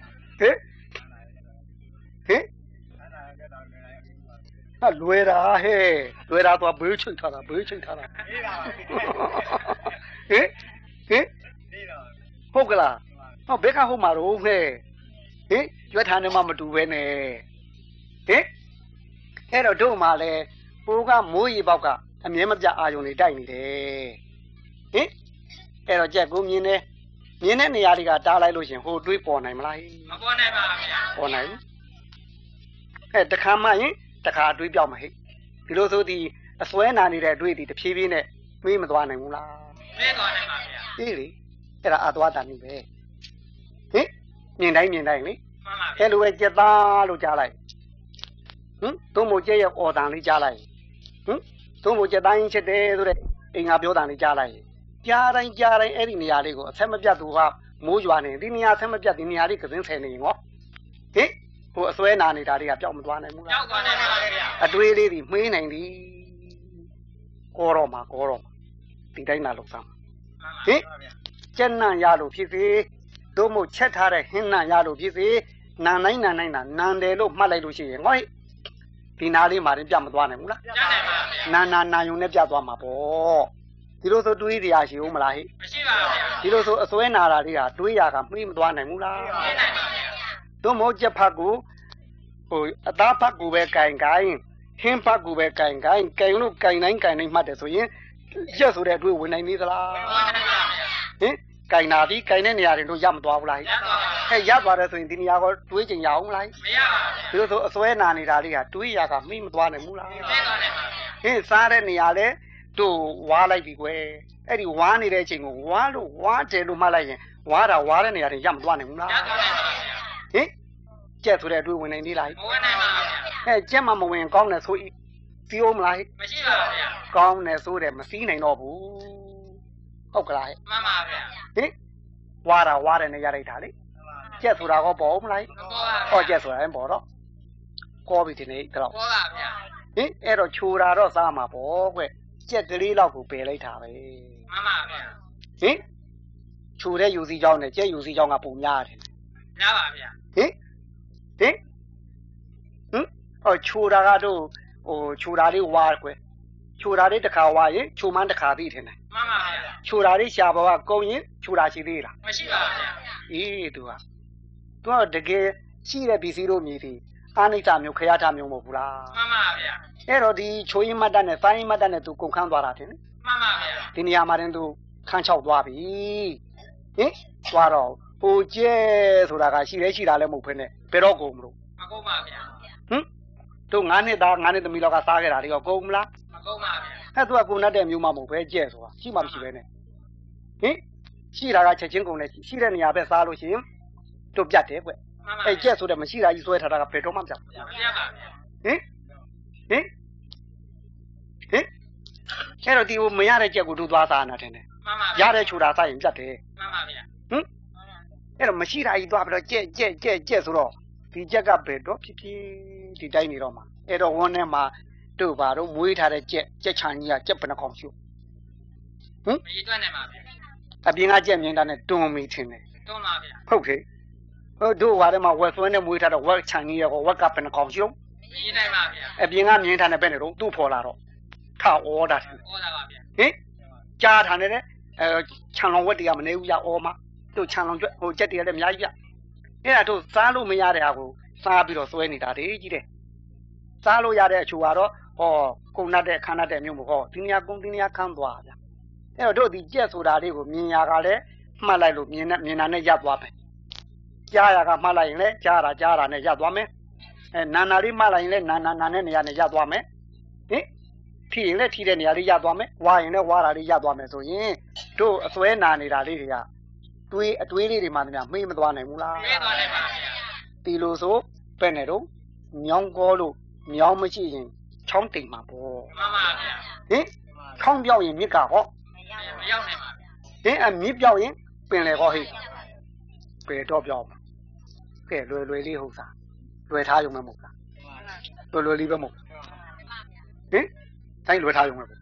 ဟင်ဟာလွယ်တာဟဲ့လွယ်တာတော့ဘေးချိတ်ထားတာဘေးချိတ်ထားတာဟင်ဟင်ဟုတ်ကလားဟောဘက်ကဟုတ်မှာတော့ဟဲ့ဟင်ရွက်ထားနေမှမတူပဲနဲ့ဟင်အဲ့တော့တို့မှလည်းပိုးကမိုးရေပေါက်ကအမြဲမပြအာယုံတွေတိုက်နေတယ်ဟင်အဲ့တော့ကြက်ကိုမြင်နေမြင်တဲ့နေရာတွေကတားလိုက်လို့ရှင်ဟိုတွေးပေါ်နိုင်မလားမပေါ်နိုင်ပါဗျာပေါ်နိုင်အဲ့တခါမှရင်တခါတွေးပြောက်မှာဟဲ့ဒီလိုဆိုဒီအစွဲနာနေတဲ့အတွေးဒီတဖြည်းဖြည်းနဲ့တွေးမသွားနိုင်ဘူးလားတွေးသွားနိုင်ပါဗျာအေးလေအဲ့ဒါအသွားတာနေပဲဟင်မြင်တိုင်းမြင်တိုင်းလေမှန်ပါဗျာအဲ့လိုပဲကြက်သားလို့ကြားလိုက်ဟင်သုံးမို့ကြက်ရဲ့အော်တန်လေးကြားလိုက်ဟင်သုံးမို့ကြက်သားရင်ချစ်တယ်ဆိုတဲ့အင်္ဂါပြောတန်လေးကြားလိုက်ကြားတိုင်းကြားတိုင်းအဲ့ဒီနေရာလေးကိုအဆက်မပြတ်သူကမိုးရွာနေဒီနေရာဆက်မပြတ်ဒီနေရာလေးကစင်းဆယ်နေရင်ဟောဟင်ဟိုအစွဲနာနေတာတွေကပျောက်မသွားနိုင်ဘူးလားပျောက်သွားနိုင်ပါဗျာအတွေးလေးတွေမှေးနိုင်သည်ကောတော့မှာကောတော့ဒီတိုင်းလာလို့စမ်းဟင်ကျက်နံ့ရလို့ဖြစ်စေတို့မို့ချက်ထားတဲ့ဟင်းနံ့ရလို့ဖြစ်စေနန်နိုင်နန်နိုင်တာနန်တယ်လို့မှတ်လိုက်လို့ရှိရင်ဟောဒီနာလေးမှာတင်ပြမသွားနိုင်ဘူးလားပြနိုင်ပါဗျာနာနာနာယုံနဲ့ပြသွားမှာပေါ့ဒီလိုဆိုတွေးတရားရှိဦးမလားဟိမရှိပါဗျာဒီလိုဆိုအစွဲနာတာတွေကတွေးရကမှီးမသွားနိုင်ဘူးလားမှီးနိုင်ပါဗျာတို့မို့ချက်ဖတ်ကိုဟိုအသားဖတ်ကိုပဲကင်ကင်ဟင်းဖတ်ကိုပဲကင်ကင်ကင်လို့ကင်တိုင်းကင်တိုင်းမှတ်တယ်ဆိုရင်ရက်ဆိုတဲ့အတွေးဝင်နိုင်သေးသလားဝင်နိုင်ပါဗျာဟင်ကင်နာပြီးကင်တဲ့နေရာတွေတို့ရမသွားဘူးလားရသွားပါဟဲ့ရသွားတယ်ဆိုရင်ဒီနေရာကိုတွေးချင်ရအောင်မလားမရပါဘူးဒီလိုဆိုအစွဲနာနေတာလေးကတွေးရကမှီးမသွားနိုင်ဘူးလားမှီးသွားနိုင်ပါဗျာဟင်စားတဲ့နေရာလဲတို့ဝါလိုက်ပြီကွယ်အဲ့ဒီဝါနေတဲ့အချိန်ကိုဝါလို့ဝါတယ်လို့မှတ်လိုက်ရင်ဝါတာဝါတဲ့နေရာတွေရမသွားနိုင်ဘူးလားရသွားနိုင်ပါဗျာဟင်ကြက်ဆိုတဲ့အတွေးဝင်နိုင်သေးလားမဝင်နိုင်ပါဘူးဟဲ့ကြက်မှမဝင်ကောင်းတယ်ဆိုစီးအောင်မလားဟဲ့မရှိပါဗျာကောင်းတယ်ဆိုတယ်မစီးနိုင်တော့ဘူးဟုတ်ကလားဟဲ့မှန်ပါဗျာဟင်ဝါတာဝါတယ်နဲ့ရလိုက်တာလေကျက်ဆိုတာကောပေါ်မလားမပေါ်ပါဟောကျက်ဆိုတာရင်ပေါ်တော့ကောပြီဒီနေ့တော့ပေါ်ပါဗျာဟင်အဲ့တော့ခြူတာတော့စားမှာပေါ့ကွကျက်ကလေးလောက်ကိုပယ်လိုက်တာပဲမှန်ပါဗျာဟင်ခြူတဲ့ယူစီချောင်းနဲ့ကျက်ယူစီချောင်းကပုံများတယ်ရပါဗျာဟင်ဟင်ဟင်ဟောခြူတာကတော့ဟိုခြူတာလေးဝါကွခြူတာလေးတစ်ခါဝါရင်ခြူမန်းတစ်ခါပြီးထင်တယ်မှန်ပါဗျာခြူတာလေးရှားဘဝကုံရင်ခြူတာရှိသေးလားမရှိပါဗျာအေးသူကသူကတကယ်ရှိတဲ့ပစ္စည်းတို့မြည်သည်အာနိစ္စမျိုးခရထမျိုးမဟုတ်ဘူးလားမှန်ပါဗျာအဲ့တော့ဒီချိုးရင်မတ်တနဲ့စိုင်းရင်မတ်တနဲ့သူကုန်ခန်းသွားတာတင်လေမှန်ပါဗျာဒီနေရာမှာတင်သူခန်းချောက်သွားပြီဟင်သွားတော့ဟိုကျဲဆိုတာကရှိလဲရှိတာလည်းမဟုတ်ဖ ೇನೆ ဘယ်တော့ကုန်မလို့မကုန်ပါဗျာဟင်သူငါးနှစ်သားငါးနှစ်သမီးလောက်ကစားခဲ့တာတွေရောကုန်မလားမကုန်ပါဗျာအဲ့သူကကိုနတ်တဲ့မျိုးမှမဟုတ်ပဲကျဲဆိုတာရှိမှမရှိပဲနဲ့ဟင်ရှိတာကချက်ချင်းကုန်တယ်ရှိတဲ့နေရာပဲစားလို့ရှိရင်တို့ပြတ်တယ်ကွမှန်ပါအဲ့ကျက်ဆိုတဲ့မရှိတာကြီးဆွဲထားတာကဘယ်တော့မှမပြောက်ဘူးမပြပါဗျာဟင်ဟင်ဟင်အဲ့တော့ဒီဟိုမရတဲ့ကျက်ကိုတို့သွားစားနေတာထင်တယ်မှန်ပါရတဲ့ခြူတာစားရင်ပြတ်တယ်မှန်ပါဗျာဟင်အဲ့တော့မရှိတာကြီးသွားပြီးတော့ကျက်ကျက်ကျက်ကျက်ဆိုတော့ဒီကျက်ကဘယ်တော့ဖြစ်ဖြစ်ဒီတိုင်းနေတော့မှာအဲ့တော့ဝန်းထဲမှာတို့ပါတော့မွေးထားတဲ့ကျက်ကျက်ချန်ကြီးကကျက်ဘယ်နှကောင်ရှိဟင်မရည်တွက်နိုင်ပါဗျာအပြင်ကကျက်မြင်တာနဲ့တွန်းမိထင်တယ်တွန်းပါဗျာဟုတ်ကဲ့ဟိုတို့ဟာထဲမှာဝက်ဆွဲနဲ့မွေးထားတဲ့ဝက်ချန်ကြီးရောဝက်ကဘယ်နှကောင်ရှိလို့မရည်နိုင်ပါဗျာအပြင်ကမြင်ထားတဲ့ဘယ်နဲ့တော့သူ့ဖော်လာတော့ထအောတာတယ်ပေါ်လာပါဗျာဟင်ကြားထားနေတဲ့အဲခြံလောင်ဝက်တွေကမနေဘူးရအောမတို့ခြံလောင်ကျွက်ဟိုကြက်တွေကလည်းအများကြီးပြအဲ့ဒါတို့စားလို့မရတဲ့ဟာကိုစားပြီးတော့စွဲနေတာတည်းကြီးတယ်စားလို့ရတဲ့အချို့ကတော့ဟောကုံနတ်တဲ့ခန်းနတ်တဲ့မျိုးမဟုတ်ဒီနေရာကုံဒီနေရာခန်းသွားဗျအဲ့တော့တို့ဒီကြက်ဆိုတာလေးကိုမြင်ရကလည်းမှတ်လိုက်လို့မြင်နဲ့မြင်တာနဲ့ရပ်သွားမယ်ကြားရကမှတ်လိုက်ရင်လည်းကြားတာကြားတာနဲ့ရပ်သွားမယ်အဲနာနာလေးမှတ်လိုက်ရင်လည်းနာနာနာနဲ့နေရာနဲ့ရပ်သွားမယ်ဟင်ထီရင်လည်းထီတဲ့နေရာလေးရပ်သွားမယ်ဝါရင်လည်းဝါတာလေးရပ်သွားမယ်ဆိုရင်တို့အစွဲနာနေတာလေးတွေကတွေးအတွေးလေးတွေမှတည်းမှမေးမသွားနိုင်ဘူးလားပြေးသွားနိုင်ပါဗျာတီလိုဆိုပဲ့နေတော့မြောင်းကောလို့မြောင်းမရှိရင်ချောင်းတိမ်မှာပေါ့မှန်ပါဗျာဟင်ချောင်းပြောက်ရင်မြစ်ကဟောမရောက်နိုင်ပါဗျာဟင်အမြစ်ပြောက်ရင်ပင်လေဟောဟိပယ်တော့ပြောက်မှာကဲလွယ်လွယ်လေးဟုတ်စားလွယ်ထားရုံပဲမဟုတ်လားလွယ်လွယ်လေးပဲမဟုတ်ဟင်တိုင်းလွယ်ထားရုံပဲပေါ့ဟင်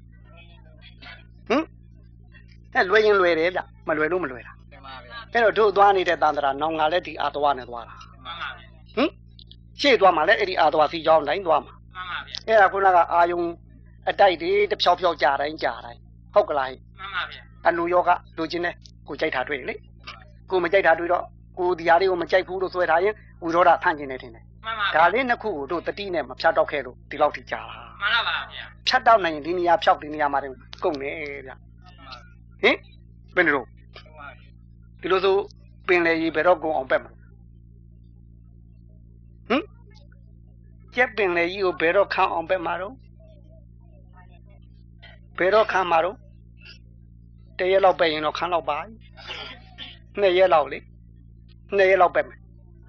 အဲလွယ်ရင်လွယ်တယ်ဗျမလွယ်လို့မလွယ်တာမှန်ပါဗျာအဲ့တော့တို့သွားနေတဲ့တန်တရာနောင်ငါလည်းဒီအာတော်နဲ့သွားတာမှန်ပါဗျာဟင်ရှေ့သွားမှလည်းအဲ့ဒီအာတော်စီကြောင်းတိုင်းသွားမှာမှန်ပါဗျာအဲ့ဒါခုနကအာယုံအတိုက်တွေတဖြောက်ဖြောက်ကြတိုင်းကြတိုင်းဟုတ်ကလားမှန်ပါဗျာအနုယောဂလူချင်းနဲ့ကိုကြိုက်တာတွေ့လေကိုမကြိုက်တာတွေ့တော့ကိုဒီဟာလေးကိုမကြိုက်ဘူးလို့ဆွဲထားရင်ဝိရောဓဖန့်ကျင်နေတယ်ထင်တယ်မှန်ပါဒါလေးနှစ်ခုကိုတို့တတိနဲ့မဖြတ်တော့ခဲ့လို့ဒီလောက်ထိကြာတာမှန်ပါပါဗျာဖြတ်တော့နိုင်ရင်ဒီနေရာဖြောက်ဒီနေရာမှာတင်ကုန်နေဗျဟင်ဘယ်လိုဒီလိုဆိုပင်လေကြီးဘယ်တော့ကုန်အောင်ပက်မလို့ဟင်ကျက်ပင်လေကြီးကိုဘယ်တော့ခန်းအောင်ပက်မှာတော့ဘယ်တော့ခန်းမှာတော့တရက်လောက်ပက်ရင်တော့ခန်းလောက်ပါနှစ်ရက်လောက်လေနှစ်ရက်လောက်ပက်မယ်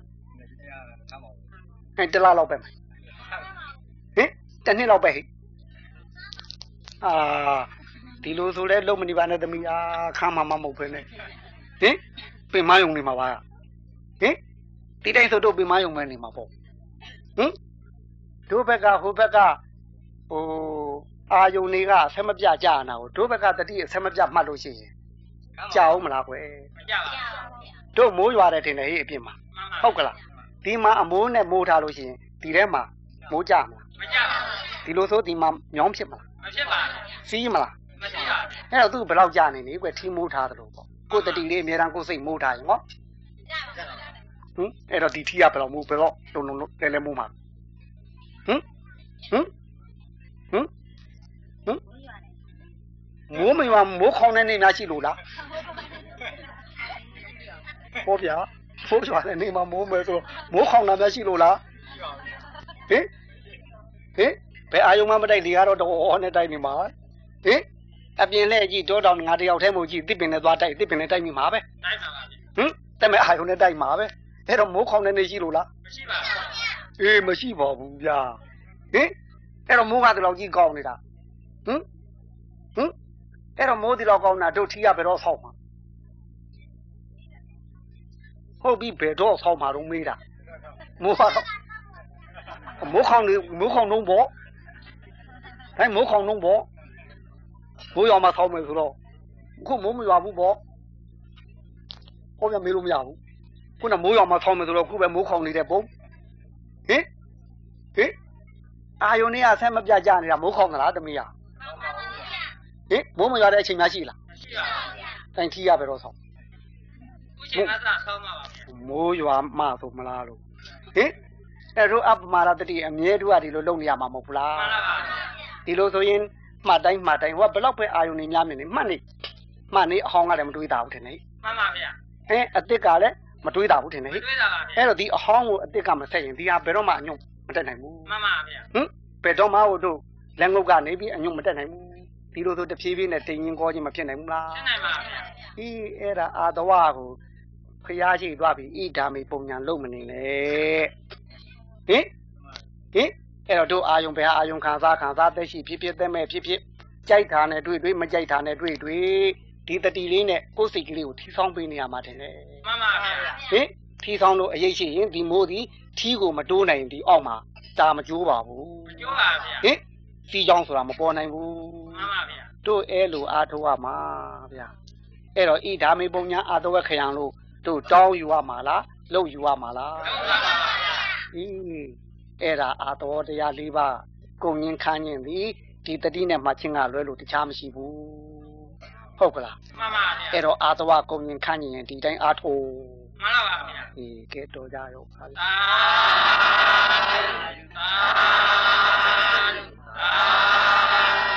အဲတလားလောက်ပက်မယ်ဟင်တစ်နှစ်လောက်ပက်ဟိအာဒီလိုဆိုလဲလုံးမနေပါနဲ့သမီးအားခန်းမှာမမဟုတ်ဖ ೇನೆ ဟင်ပင်မယုံနေမှာပါဟင်ဒီတိုင်းဆိုတော့ပင်မယုံမဲနေမှာပေါ့ဟင်တို့ဘက်ကဟိုဘက်ကဟိုအာယုံတွေကဆက်မပြကြနာကိုတို့ဘက်ကတတိဆက်မပြမှတ်လို့ရှိရင်ကြောက်မလားကွယ်မကြပါဘူးတို့မိုးရွာတယ်ထင်တယ်ဟေ့အပြင်မှာဟုတ်ကလားဒီမှာအမိုးနဲ့မိုးထားလို့ရှိရင်ဒီထဲမှာမိုးကြမလားမကြပါဘူးဒီလိုဆိုဒီမှာမြောင်းဖြစ်မလားမဖြစ်ပါဘူးစီးမလားမရှိပါဘူးအဲ့တော့သူဘယ်လောက်ကြနေနေကွယ်ထီးမိုးထားသလိုပေါ့ကိုတတိလေးအများအားကိုစိတ်မိုးထားရင်ဟောဟင်အဲ့တော့ဒီထီးကဘယ်လောက်မိုးဘယ်တော့လုံးလုံးလဲလဲမိုးမှာဟင်ဟင်ဟင်ဟင်မိုးမရွာမိုးခေါင်းတဲ့နေများရှိလို့လားဟောဗျာဖိုးရွာတဲ့နေမှာမိုးမယ်ဆိုမိုးခေါင်းတာများရှိလို့လားဟင်ဟင်ဘယ်အာယုံမှမတိုက်လေကတော့တော့နဲ့တိုက်နေမှာဟင်အပြင်လဲကြည့်တောတောင်ငါတယောက်ထဲမို့ကြည့်တစ်ပင်နဲ့သွားတိုက်တစ်ပင်နဲ့တိုက်မိမှာပဲတိုင်းပါပါဗျာဟင်តែမဲ့အာယုံနဲ့တိုက်မှာပဲအဲ့တော့မိုးခေါင်းတဲ့နေရှိလို့လားမရှိပါဘူးအေးမရှိပါဘူးဗျာဟင်အဲ့တော့မိုးကတလောက်ကြီးကောင်းနေတာဟင်ဟင်အဲ့တော့မိုးဒီလောက်ကောင်းတာတို့ထီးရဘယ်တော့ဆောက်မှာဟုတ်ပြီဘယ်တော့ဆောက်မှာတော့မေးတာမိုးကတော့မိုးခေါင်နေမိုးခေါင်လုံးပေါ့ဟဲ့မိုးခေါင်လုံးပေါ့မိုးရွာမှာဆောက်မယ်ဆိုတော့ခုမိုးမရွာဘူးပေါ့ဟောပြမေးလို့မရဘူးခုနမိုးရွာမှာဆောက်မယ်ဆိုတော့ခုပဲမိုးခေါင်နေတဲ့ပုံဟင်ဟင်အာယုန်နဲ့အဆက်မပြတ်ကြနေတာမိုးခေါင်သလားတမီးရဟင်မိုးမရွာတဲ့အချိန်များရှိလားမရှိပါဘူးဗျာတိုင်ထီးရပဲတော့ဆောက်ခုချိန်ကစဆောက်မှာပါဗျာမိုးရွာမှဆိုမလားလို့ဟင်အဲ့တို့အပမာရတတိအမြဲတို့ကဒီလိုလုပ်နေရမှာမဟုတ်ဘူးလားမှန်ပါပါဒီလိုဆိုရင်မှတ်တိုင်းမှတ်တိုင်းဟောဘယ်လောက်ပဲအာယုန်နေများမြင်နေမှတ်နေမှတ်နေအဟောင်းကလည်းမတွေးတာဘူးထင်နေမှန်ပါဗျာဟင်အစ်စ်ကလည်းမတွေးတာဘူးထင်နေမတွေးတာပါဗျာအဲ့တော့ဒီအဟောင်းကိုအစ်စ်ကမဆက်ရင်ဒီဟာဘယ်တော့မှအညုံမတက်နိုင်ဘူးမှန်ပါဗျာဟင်ဘယ်တော့မှတို့လက်ငုပ်ကနေပြီးအညုံမတက်နိုင်ဘူးဒီလိုဆိုတဖြည်းဖြည်းနဲ့တိမ်ရင်းကောခြင်းမဖြစ်နိုင်ဘူးလားဖြစ်နိုင်ပါဗျာဒီအဲ့ဒါအာတဝကိုဖျားရှိသွားပြီဣဒာမေပုံညာလုံးမနေလေဟင်ဟင်အဲ့တော့တို့အာယုံဘယ်ဟာအာယုံခံစားခံစားသက်ရှိဖြစ်ဖြစ်သက်မဲ့ဖြစ်ဖြစ်ကြိုက်တာနဲ့တွေ့တွေ့မကြိုက်တာနဲ့တွေ့တွေ့ဒီတတိလေးနဲ့ကိုယ်စိတ်ကလေးကိုထီဆောင်းပေးနေရမှာတယ်လေမှန်ပါဗျာဟင်ထီဆောင်းလို့အရေးရှိရင်ဒီမိုးဒီထီကိုမတိုးနိုင်ဒီအောက်မှာတာမကျိုးပါဘူးမကျိုးပါဗျာဟင်စီချောင်းဆိုတာမပေါ်နိုင်ဘူးမှန်ပါဗျာတို့အဲလိုအားထုတ်ရမှာဗျာအဲ့တော့ဣဒာမေပုံညာအာတဝက်ခယံလို့တို့တောင်းယူရမှာလားလှုပ်ယူရမှာလားလှုပ်ပါပါဗျာဟင်းအဲ့ဒါအာတော်တရား၄ပါးကုန်ရင်ခန်းရင်ဒီဒီတတိနဲ့မှချင်းကလွဲလို့တခြားမရှိဘူးဟုတ်ကလားမှန်ပါဗျာအဲ့တော့အာတဝကုန်ရင်ခန်းရင်ဒီတိုင်းအားထုတ်မှန်ပါပါဗျာအေးကဲတော်ကြရောပါသာသာသာ